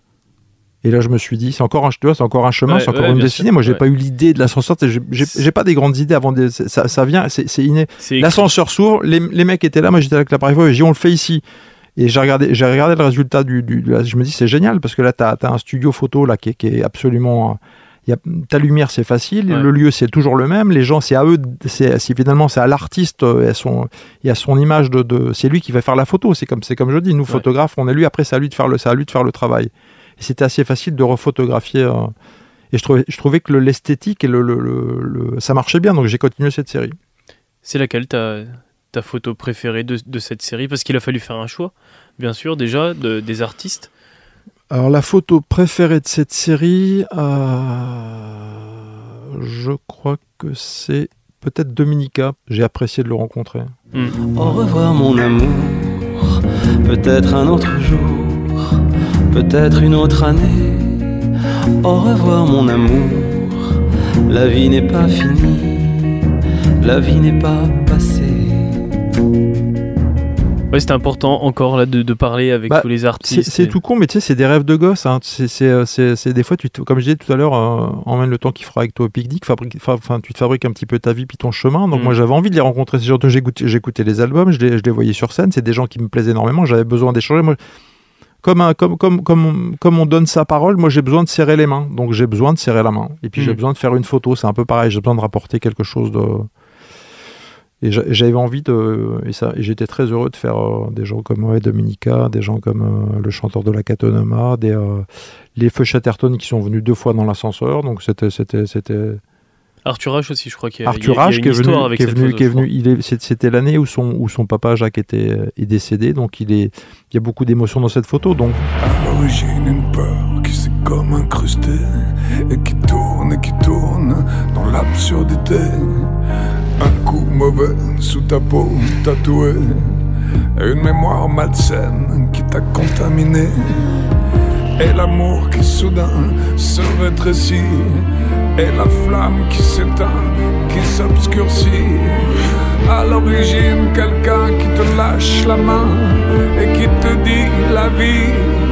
[SPEAKER 2] Et là, je me suis dit, c'est encore un chemin, c'est encore une destinée. Moi, j'ai pas eu l'idée de l'ascenseur. J'ai pas des grandes idées avant. Ça vient, c'est inné. L'ascenseur s'ouvre, les mecs étaient là. Moi, j'étais avec l'appareil photo. J'ai dit, on le fait ici. Et j'ai regardé le résultat je me dis, c'est génial, parce que là, t'as un studio photo là qui est absolument. Ta lumière, c'est facile. Le lieu, c'est toujours le même. Les gens, c'est à eux. Finalement, c'est à l'artiste et à son image c'est lui qui va faire la photo. C'est comme je dis, nous photographes, on est lui. Après, c'est à lui de faire le travail. Et c'était assez facile de refotographier. Et je trouvais que l'esthétique et ça marchait bien, donc j'ai continué cette série.
[SPEAKER 1] C'est laquelle ta photo préférée de cette série ? Parce qu'il a fallu faire un choix, bien sûr, déjà, des artistes.
[SPEAKER 2] Alors la photo préférée de cette série, je crois que c'est peut-être Dominica. J'ai apprécié de le rencontrer.
[SPEAKER 9] Au revoir mon amour, peut-être un autre jour. Peut-être une autre année. Au revoir mon amour. La vie n'est pas finie. La vie n'est pas passée.
[SPEAKER 1] Ouais, c'est important encore là de parler avec tous les artistes.
[SPEAKER 2] C'est tout con, mais tu sais, c'est des rêves de gosse. Hein. C'est des fois, comme je disais tout à l'heure, emmène le temps qu'il fera avec toi au pique-nique. Tu te fabriques un petit peu ta vie puis ton chemin. Donc moi, j'avais envie de les rencontrer. Ces gens dont j'écoutais les albums, je les voyais sur scène. C'est des gens qui me plaisaient énormément. J'avais besoin d'échanger. Moi, comme on donne sa parole, moi j'ai besoin de serrer les mains, donc j'ai besoin de serrer la main. Et puis j'ai besoin de faire une photo, c'est un peu pareil, j'ai besoin de rapporter quelque chose de... Et j'avais envie et j'étais très heureux de faire des gens comme Dominica, des gens comme le chanteur de la Catonoma, les Feux Chatterton qui sont venus 2 fois dans l'ascenseur, donc c'était...
[SPEAKER 1] Arthur H aussi, je crois qu'il y a
[SPEAKER 2] une
[SPEAKER 1] histoire avec cette photo.
[SPEAKER 2] C'était l'année où son papa Jacques est décédé, donc il y a beaucoup d'émotions dans cette photo. Donc
[SPEAKER 8] à l'origine une peur qui s'est comme incrustée et qui tourne dans l'absurdité. Un coup mauvais sous ta peau tatouée, et une mémoire malsaine qui t'a contaminé. Et l'amour qui soudain se rétrécit, et la flamme qui s'éteint, qui s'obscurcit. À l'origine, quelqu'un qui te lâche la main et qui te dit la vie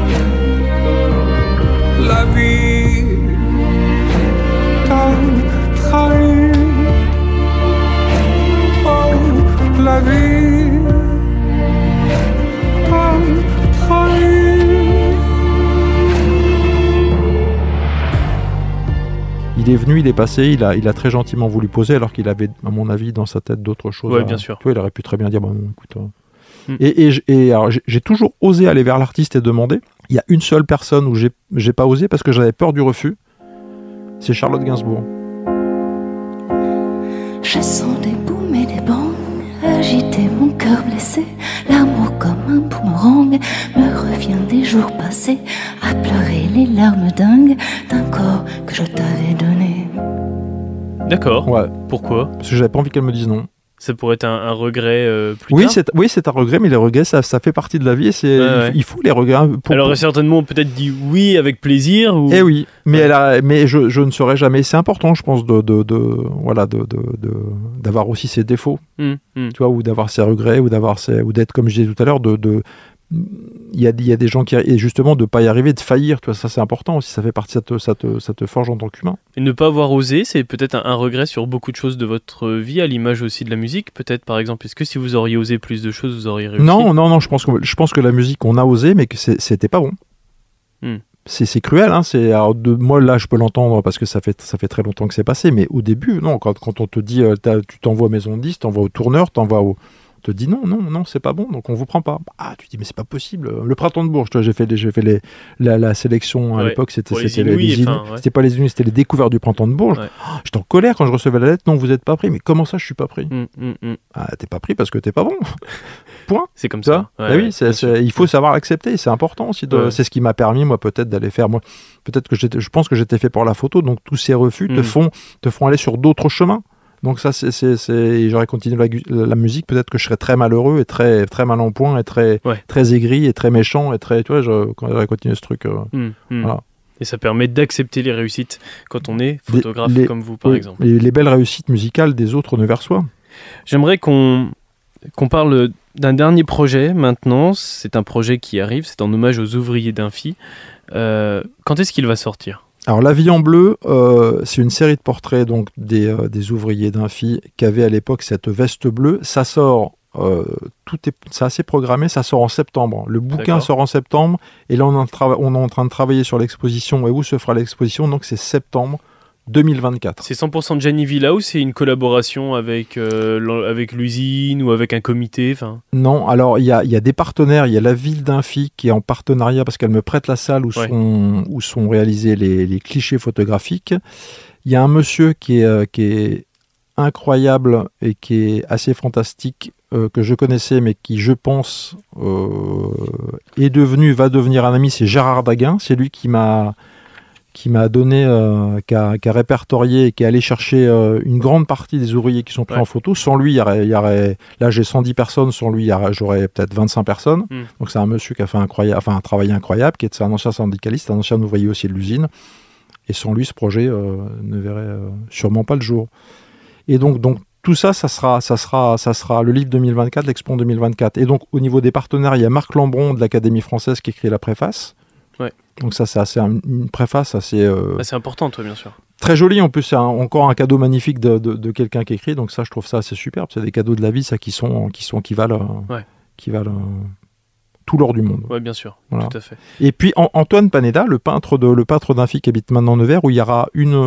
[SPEAKER 8] t'a trahi. Oh, la vie t'a trahi.
[SPEAKER 2] Il est venu, il est passé, il a très gentiment voulu poser, alors qu'il avait, à mon avis, dans sa tête d'autres choses.
[SPEAKER 1] Oui, bien sûr.
[SPEAKER 2] Tu vois, il aurait pu très bien dire, bon, écoute... Et alors, j'ai toujours osé aller vers l'artiste et demander. Il y a une seule personne où j'ai pas osé parce que j'avais peur du refus. C'est Charlotte Gainsbourg.
[SPEAKER 10] Je sens des booms et des bangs agiter mon cœur blessé. L'amour comme un boomerang me revient des jours passés à pleurer les larmes dingues d'un corps que je t'avais donné.
[SPEAKER 1] D'accord.
[SPEAKER 2] Ouais.
[SPEAKER 1] Pourquoi ?
[SPEAKER 2] Parce que j'avais pas envie qu'elle me dise non.
[SPEAKER 1] Ça pourrait être un regret plus
[SPEAKER 2] Oui,
[SPEAKER 1] tard.
[SPEAKER 2] c'est un regret, mais les regrets, ça fait partie de la vie. Il faut les regrets.
[SPEAKER 1] Elle aurait certainement peut-être dit oui avec plaisir. Ou...
[SPEAKER 2] Eh oui, mais, mais je ne saurais jamais. C'est important, je pense, d'avoir aussi ses défauts, tu vois, ou d'avoir ses regrets, ou d'être, comme je disais tout à l'heure, il y a des gens qui, et justement, de ne pas y arriver, de faillir, tu vois, ça c'est important aussi, ça fait partie, ça te forge en tant qu'humain.
[SPEAKER 1] Et ne pas avoir osé, c'est peut-être un regret sur beaucoup de choses de votre vie, à l'image aussi de la musique, peut-être par exemple. Est-ce que si vous auriez osé plus de choses, vous auriez réussi ?
[SPEAKER 2] Non, je pense que la musique, on a osé, mais que c'était pas bon. C'est cruel, hein. Moi là je peux l'entendre parce que ça fait très longtemps que c'est passé, mais au début, non, quand on te dit tu t'envoies Maison 10, t'envoies au tourneur, te dit non, c'est pas bon, donc on vous prend pas. Ah, tu dis mais c'est pas possible. Le Printemps de Bourges, toi, j'ai fait la sélection à l'époque, c'était
[SPEAKER 1] les Inouïs,
[SPEAKER 2] c'était pas les Inouïs, c'était les découvertes du Printemps de Bourges. Ouais. Oh, j'étais en colère quand je recevais la lettre. Non, vous êtes pas pris. Mais comment ça, je suis pas pris ? Ah, t'es pas pris parce que t'es pas bon. Point.
[SPEAKER 1] C'est comme ça.
[SPEAKER 2] Ouais, oui, il faut savoir l'accepter. C'est important aussi. C'est ce qui m'a permis, moi, peut-être d'aller faire. Moi, peut-être que je pense que j'étais fait pour la photo. Donc tous ces refus te font aller sur d'autres chemins. Donc ça, j'aurais continué la musique, peut-être que je serais très malheureux et très, très mal en point et très aigri et très méchant et très, tu vois, j'aurais continué ce truc. Voilà.
[SPEAKER 1] Et ça permet d'accepter les réussites quand on est photographe comme vous, par exemple.
[SPEAKER 2] Les belles réussites musicales des autres ne perçoivent.
[SPEAKER 1] J'aimerais qu'on parle d'un dernier projet maintenant. C'est un projet qui arrive, c'est en hommage aux ouvriers d'Imphy. Quand est-ce qu'il va sortir ?
[SPEAKER 2] Alors, La vie en bleu, c'est une série de portraits donc, des ouvriers d'Imphy qui avaient à l'époque cette veste bleue. Ça sort, c'est assez programmé, ça sort en septembre. Le bouquin sort en septembre et là, on est en train de travailler sur l'exposition et où se fera l'exposition. Donc, c'est septembre 2024.
[SPEAKER 1] C'est 100% de Gianni Villa ou c'est une collaboration avec l'usine ou avec un comité
[SPEAKER 2] Non, alors il y a des partenaires. Il y a la ville d'Imphy qui est en partenariat parce qu'elle me prête la salle où sont réalisés les clichés photographiques. Il y a un monsieur qui est incroyable et qui est assez fantastique, que je connaissais mais qui, je pense, va devenir un ami. C'est Gérard Daguin. C'est lui qui m'a donné, qui a répertorié et qui est allé chercher une grande partie des ouvriers qui sont pris en photo. Sans lui, il y aurait là j'ai 110 personnes, sans lui, j'aurais peut-être 25 personnes. Donc c'est un monsieur qui a fait un travail incroyable, qui est un ancien syndicaliste, un ancien ouvrier aussi de l'usine. Et sans lui, ce projet ne verrait sûrement pas le jour. Et donc tout ça, ça sera le livre 2024, l'Expo 2024. Et donc au niveau des partenaires, il y a Marc Lambron de l'Académie française qui écrit la préface. Donc ça, c'est une préface assez...
[SPEAKER 1] c'est important, toi, bien sûr.
[SPEAKER 2] Très jolie, en plus, c'est encore un cadeau magnifique de quelqu'un qui écrit, donc ça, je trouve ça assez superbe. C'est des cadeaux de la vie, ça, qui valent tout l'or du monde.
[SPEAKER 1] Oui, bien sûr,
[SPEAKER 2] voilà.
[SPEAKER 1] Tout à fait.
[SPEAKER 2] Et puis Antoine Panetta, le peintre d'Imphy qui habite maintenant Nevers, où il y aura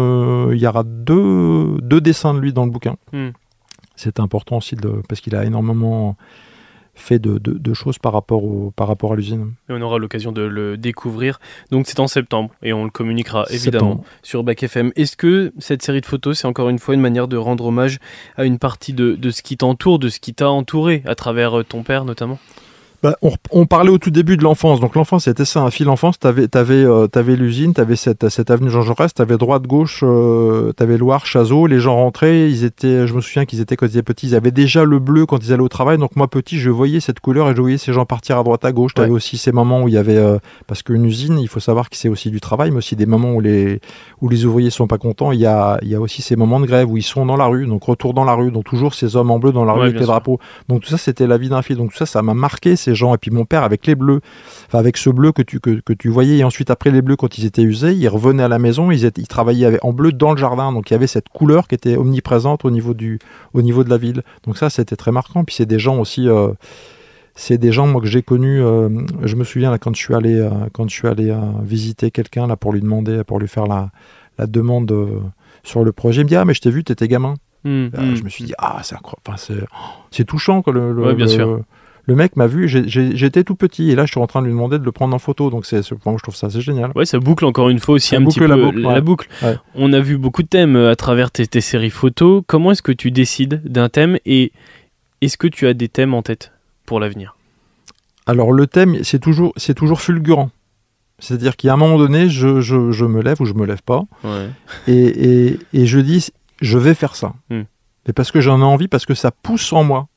[SPEAKER 2] deux dessins de lui dans le bouquin. C'est important aussi, parce qu'il a énormément fait de choses par rapport à l'usine.
[SPEAKER 1] Et on aura l'occasion de le découvrir. Donc c'est en septembre et on le communiquera évidemment sur Back FM. Est-ce que cette série de photos, c'est encore une fois une manière de rendre hommage à une partie de ce qui t'entoure, de ce qui t'a entouré, à travers ton père notamment ?
[SPEAKER 2] On parlait au tout début de l'enfance. Donc l'enfance, c'était ça, un fil l'enfance. T'avais l'usine, t'avais cette avenue Jean Jaurès, t'avais droite-gauche, t'avais Loire, Chazot. Les gens rentraient, je me souviens qu'ils étaient, quand ils étaient petits, ils avaient déjà le bleu quand ils allaient au travail. Donc moi, petit, je voyais cette couleur et je voyais ces gens partir à droite, à gauche. T'avais aussi ces moments où il y avait... parce qu'une usine, il faut savoir que c'est aussi du travail, mais aussi des moments où les ouvriers sont pas contents. Il y a aussi ces moments de grève où ils sont dans la rue, donc retour dans la rue. Donc toujours ces hommes en bleu dans la rue avec les drapeaux. Donc tout ça, c'était la vie d'un fil. Donc tout ça, ça m'a marqué, ces gens. Et puis mon père avec les bleus, avec ce bleu que tu voyais, et ensuite après les bleus quand ils étaient usés, ils revenaient à la maison, ils travaillaient en bleu dans le jardin, donc il y avait cette couleur qui était omniprésente au niveau de la ville. Donc ça, c'était très marquant. Puis c'est des gens aussi, moi que j'ai connus. Je me souviens là, quand je suis allé visiter quelqu'un là pour lui faire la demande sur le projet, il me dit mais je t'ai vu, t'étais gamin. Je me suis dit c'est incroyable, c'est touchant quoi,
[SPEAKER 1] bien sûr.
[SPEAKER 2] Le mec m'a vu, j'étais tout petit, et là je suis en train de lui demander de le prendre en photo, donc moi je trouve ça assez génial.
[SPEAKER 1] Ouais, ça boucle encore une fois aussi
[SPEAKER 2] ça
[SPEAKER 1] un petit peu
[SPEAKER 2] la boucle. Ouais.
[SPEAKER 1] On a vu beaucoup de thèmes à travers tes séries photos. Comment est-ce que tu décides d'un thème, et est-ce que tu as des thèmes en tête pour l'avenir?
[SPEAKER 2] Alors le thème, c'est toujours fulgurant. C'est-à-dire qu'à un moment donné, je me lève ou je me lève pas,
[SPEAKER 1] ouais.
[SPEAKER 2] et je dis, je vais faire ça. Et parce que j'en ai envie, parce que ça pousse en moi.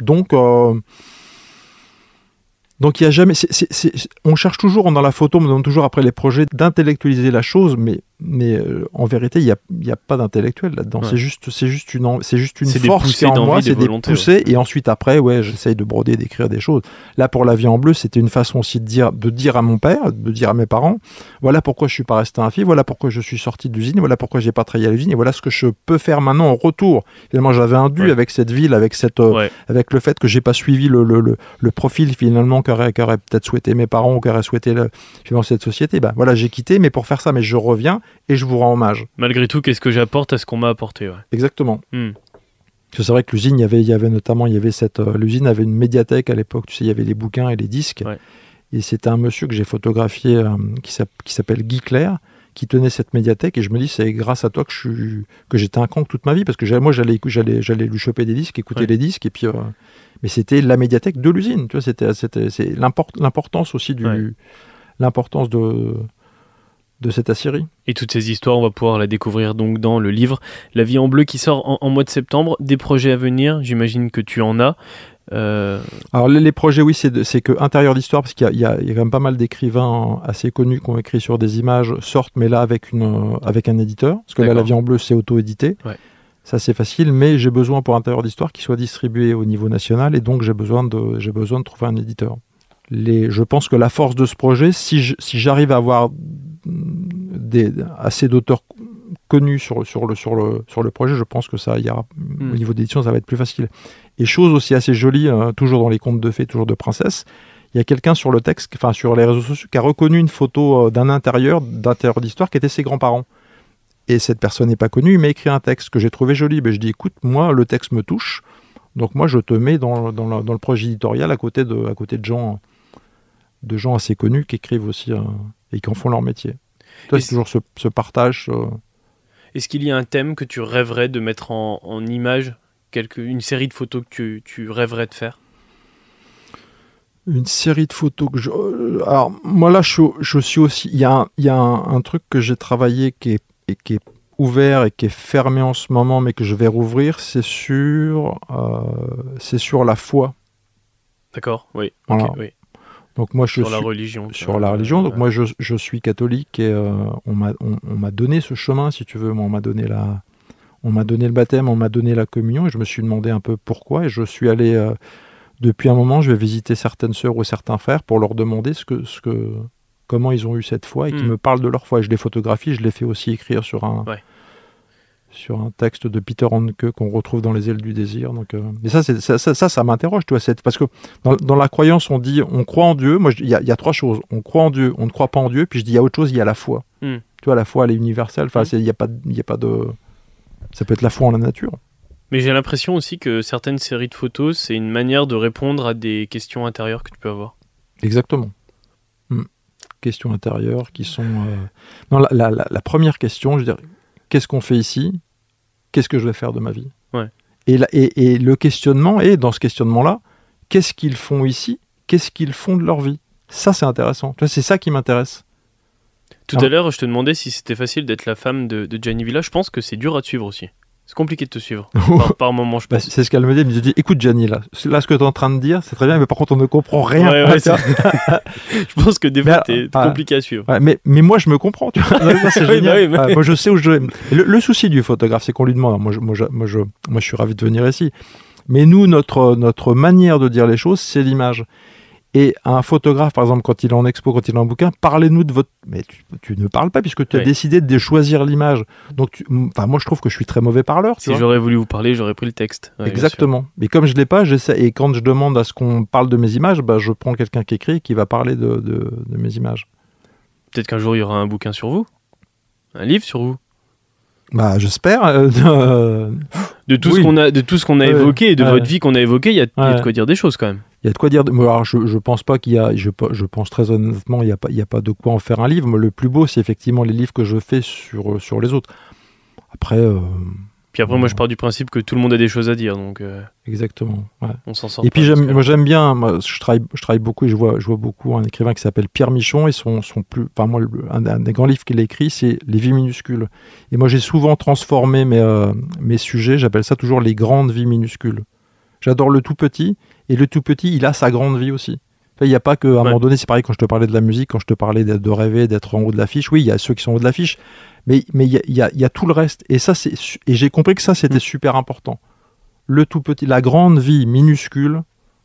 [SPEAKER 2] Donc il y a jamais, on cherche toujours dans la photo, on me donne toujours après les projets d'intellectualiser la chose, mais en vérité il y a pas d'intellectuel là-dedans. Ouais. C'est juste une force qui est en moi, c'est des poussées, ouais. Et ensuite après j'essaye de broder, d'écrire des choses. Là pour La vie en bleu, c'était une façon aussi de dire à mon père, de dire à mes parents, voilà pourquoi je suis pas resté un fille, voilà pourquoi je suis sorti de l'usine, voilà pourquoi j'ai pas travaillé à l'usine, et voilà ce que je peux faire maintenant en retour. Finalement j'avais un dû avec cette ville, avec avec le fait que j'ai pas suivi le profil finalement qu'auraient peut-être souhaité mes parents ou qu'auraient souhaité finalement cette société. Ben voilà, j'ai quitté, mais pour faire ça, mais je reviens et je vous rends hommage.
[SPEAKER 1] Malgré tout, qu'est-ce que j'apporte à ce qu'on m'a apporté, ouais.
[SPEAKER 2] Exactement. Parce que c'est vrai que l'usine, il y avait notamment l'usine avait une médiathèque à l'époque, tu sais, il y avait les bouquins et les disques. Ouais. Et c'était un monsieur que j'ai photographié qui s'appelle Guy Claire, qui tenait cette médiathèque, et je me dis c'est grâce à toi que j'étais un con toute ma vie, parce que moi j'allais lui choper des disques, écouter les disques, et puis mais c'était la médiathèque de l'usine, tu vois, c'est l'importance aussi l'importance de cette aciérie.
[SPEAKER 1] Et toutes ces histoires, on va pouvoir la découvrir donc dans le livre La vie en bleu qui sort en mois de septembre. Des projets à venir, j'imagine que tu en as.
[SPEAKER 2] Alors les projets, oui, c'est que Intérieur d'Histoire, parce qu'il y a quand même pas mal d'écrivains assez connus qui ont écrit sur des images, sortent, mais là avec un éditeur, parce que là La vie en bleu c'est auto-édité. Ouais. Ça c'est facile, mais j'ai besoin pour Intérieur d'Histoire qu'il soit distribué au niveau national, et donc j'ai besoin de trouver un éditeur. Je pense que la force de ce projet, si j'arrive à avoir assez d'auteurs connus sur le projet, je pense que ça ira, au niveau d'édition ça va être plus facile. Et chose aussi assez jolie, toujours dans les contes de fées, toujours de princesse, il y a quelqu'un sur le texte, enfin sur les réseaux sociaux, qui a reconnu une photo d'intérieur d'Histoire qui était ses grands-parents. Et cette personne n'est pas connue, il m'a écrit un texte que j'ai trouvé joli. Ben, je dis écoute, moi le texte me touche, donc moi je te mets dans le projet éditorial à côté de gens assez connus qui écrivent aussi et qui en font leur métier. Toi, c'est toujours ce partage.
[SPEAKER 1] Est-ce qu'il y a un thème que tu rêverais de mettre en image, une série de photos que tu rêverais de faire?
[SPEAKER 2] Une série de photos que alors moi là je suis aussi, il y a un truc que j'ai travaillé qui est ouvert et qui est fermé en ce moment, mais que je vais rouvrir, c'est sur la foi.
[SPEAKER 1] D'accord, oui.
[SPEAKER 2] Voilà.
[SPEAKER 1] Okay, oui.
[SPEAKER 2] Donc moi
[SPEAKER 1] sur la religion.
[SPEAKER 2] Sur la religion. Donc moi je suis catholique, et on m'a donné ce chemin, si tu veux. Moi, on m'a donné le baptême, on m'a donné la communion, et je me suis demandé un peu pourquoi, et je suis allé depuis un moment, je vais visiter certaines sœurs ou certains frères pour leur demander comment ils ont eu cette foi, et qu'ils me parlent de leur foi. Et je les photographie, je les fais aussi écrire sur un texte de Peter Handke qu'on retrouve dans Les ailes du désir. Donc, et ça m'interroge, tu vois, parce que dans la croyance, on dit on croit en Dieu. Moi, il y a trois choses: on croit en Dieu, on ne croit pas en Dieu, puis je dis il y a autre chose, il y a la foi. Tu vois, la foi, elle est universelle. Enfin, il y a pas de, ça peut être la foi en la nature.
[SPEAKER 1] Mais j'ai l'impression aussi que certaines séries de photos, c'est une manière de répondre à des questions intérieures que tu peux avoir.
[SPEAKER 2] Exactement. Questions intérieures qui sont... Non, la première question, je veux dire, qu'est-ce qu'on fait ici? Qu'est-ce que je vais faire de ma vie?
[SPEAKER 1] Ouais.
[SPEAKER 2] Et le questionnement est, dans ce questionnement-là, qu'est-ce qu'ils font ici? Qu'est-ce qu'ils font de leur vie? Ça, c'est intéressant. Tu vois, c'est ça qui m'intéresse.
[SPEAKER 1] Tout à l'heure, je te demandais si c'était facile d'être la femme de Gianni Villa. Je pense que c'est dur à te suivre aussi. C'est compliqué de te suivre, par moment, je pense.
[SPEAKER 2] C'est ce qu'elle me dit. Elle me dit, écoute Gianni, là ce que tu es en train de dire, c'est très bien, mais par contre, on ne comprend rien.
[SPEAKER 1] Ouais, je pense que des fois, c'est compliqué à suivre.
[SPEAKER 2] Ouais, mais moi, je me comprends, tu vois. C'est génial. Moi, je sais où je vais. Le souci du photographe, c'est qu'on lui demande. Moi, je suis ravi de venir ici. Mais nous, notre manière de dire les choses, c'est l'image. Et un photographe, par exemple, quand il est en expo, quand il est en bouquin, parlez-nous de votre... Mais tu ne parles pas, puisque tu as décidé de choisir l'image. Donc, moi, je trouve que je suis très mauvais parleur.
[SPEAKER 1] Si j'aurais voulu vous parler, j'aurais pris le texte. Ouais,
[SPEAKER 2] exactement. Mais comme je ne l'ai pas, j'essaie. Et quand je demande à ce qu'on parle de mes images, je prends quelqu'un qui écrit et qui va parler de mes images.
[SPEAKER 1] Peut-être qu'un jour, il y aura un bouquin sur vous? Un livre sur vous?
[SPEAKER 2] J'espère.
[SPEAKER 1] De tout ce qu'on a évoqué, et de votre vie qu'on a évoquée, il y a de quoi dire des choses quand même.
[SPEAKER 2] Il y a de quoi dire. Alors, je pense pas qu'il y a. Je pense très honnêtement, il y a pas de quoi en faire un livre. Moi, le plus beau, c'est effectivement les livres que je fais sur les autres. Après.
[SPEAKER 1] Puis après, moi, je pars du principe que tout le monde a des choses à dire, donc.
[SPEAKER 2] Exactement. Ouais.
[SPEAKER 1] On s'en sort.
[SPEAKER 2] Et puis j'aime bien. Moi, je travaille beaucoup et je vois beaucoup un écrivain qui s'appelle Pierre Michon et son plus. Enfin moi, un des grands livres qu'il a écrit, c'est Les vies minuscules. Et moi, j'ai souvent transformé mes sujets. J'appelle ça toujours les grandes vies minuscules. J'adore le tout petit, et le tout petit, il a sa grande vie aussi. Il n'y a pas qu'à un moment donné, c'est pareil quand je te parlais de la musique, quand je te parlais de rêver, d'être en haut de l'affiche. Oui, il y a ceux qui sont en haut de l'affiche, mais il y a tout le reste. Et j'ai compris que ça, c'était super important. Le tout petit, la grande vie minuscule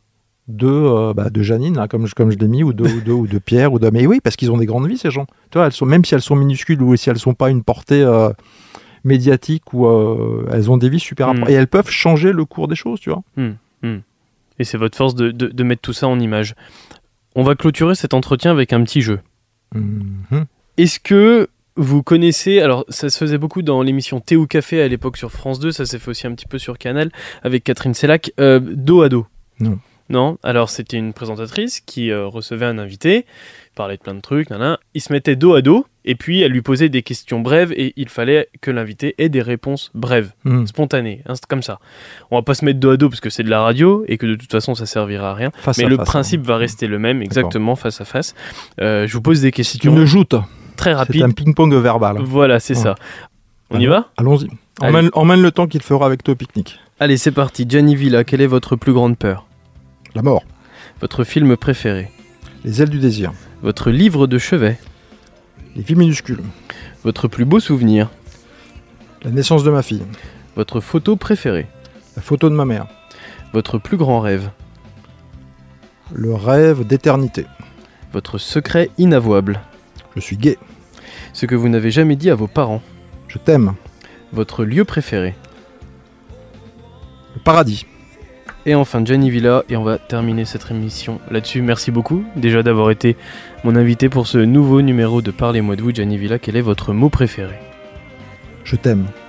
[SPEAKER 2] de Janine, là, comme je l'ai mis, ou de Pierre, mais oui, parce qu'ils ont des grandes vies, ces gens. Tu vois, même si elles sont minuscules ou si elles ne sont pas une portée médiatique, ou elles ont des vies super importantes. Et elles peuvent changer le cours des choses, tu vois.
[SPEAKER 1] Et c'est votre force de mettre tout ça en image. On va clôturer cet entretien avec un petit jeu. Est-ce que vous connaissez, alors ça se faisait beaucoup dans l'émission Thé ou Café à l'époque sur France 2, ça s'est fait aussi un petit peu sur Canal avec Catherine Sellac, dos à dos? Non, alors c'était une présentatrice qui recevait un invité, parlait de plein de trucs, il se mettait dos à dos, et puis elle lui posait des questions brèves, et il fallait que l'invité ait des réponses brèves, spontanées, comme ça. On va pas se mettre dos à dos parce que c'est de la radio, et que de toute façon ça servira à rien, mais le principe va rester le même, exactement, face à face. Je vous pose des questions.
[SPEAKER 2] Une joute
[SPEAKER 1] très rapide.
[SPEAKER 2] C'est un ping-pong verbal.
[SPEAKER 1] Voilà, c'est ça. On y va ?
[SPEAKER 2] Allons-y. Emmène le temps qu'il fera avec toi au pique-nique.
[SPEAKER 1] Allez, c'est parti. Gianni Villa, quelle est votre plus grande peur ?
[SPEAKER 2] La mort.
[SPEAKER 1] Votre film préféré ?
[SPEAKER 2] Les ailes du désir.
[SPEAKER 1] Votre livre de chevet ?
[SPEAKER 2] Les vies minuscules.
[SPEAKER 1] Votre plus beau souvenir ?
[SPEAKER 2] La naissance de ma fille.
[SPEAKER 1] Votre photo préférée ?
[SPEAKER 2] La photo de ma mère.
[SPEAKER 1] Votre plus grand rêve ?
[SPEAKER 2] Le rêve d'éternité.
[SPEAKER 1] Votre secret inavouable ?
[SPEAKER 2] Je suis gay.
[SPEAKER 1] Ce que vous n'avez jamais dit à vos parents ?
[SPEAKER 2] Je t'aime.
[SPEAKER 1] Votre lieu préféré ?
[SPEAKER 2] Le paradis.
[SPEAKER 1] Et enfin Gianni Villa, et on va terminer cette émission là-dessus. Merci beaucoup déjà d'avoir été mon invité pour ce nouveau numéro de Parlez-moi de vous. Gianni Villa, quel est votre mot préféré ?
[SPEAKER 2] Je t'aime.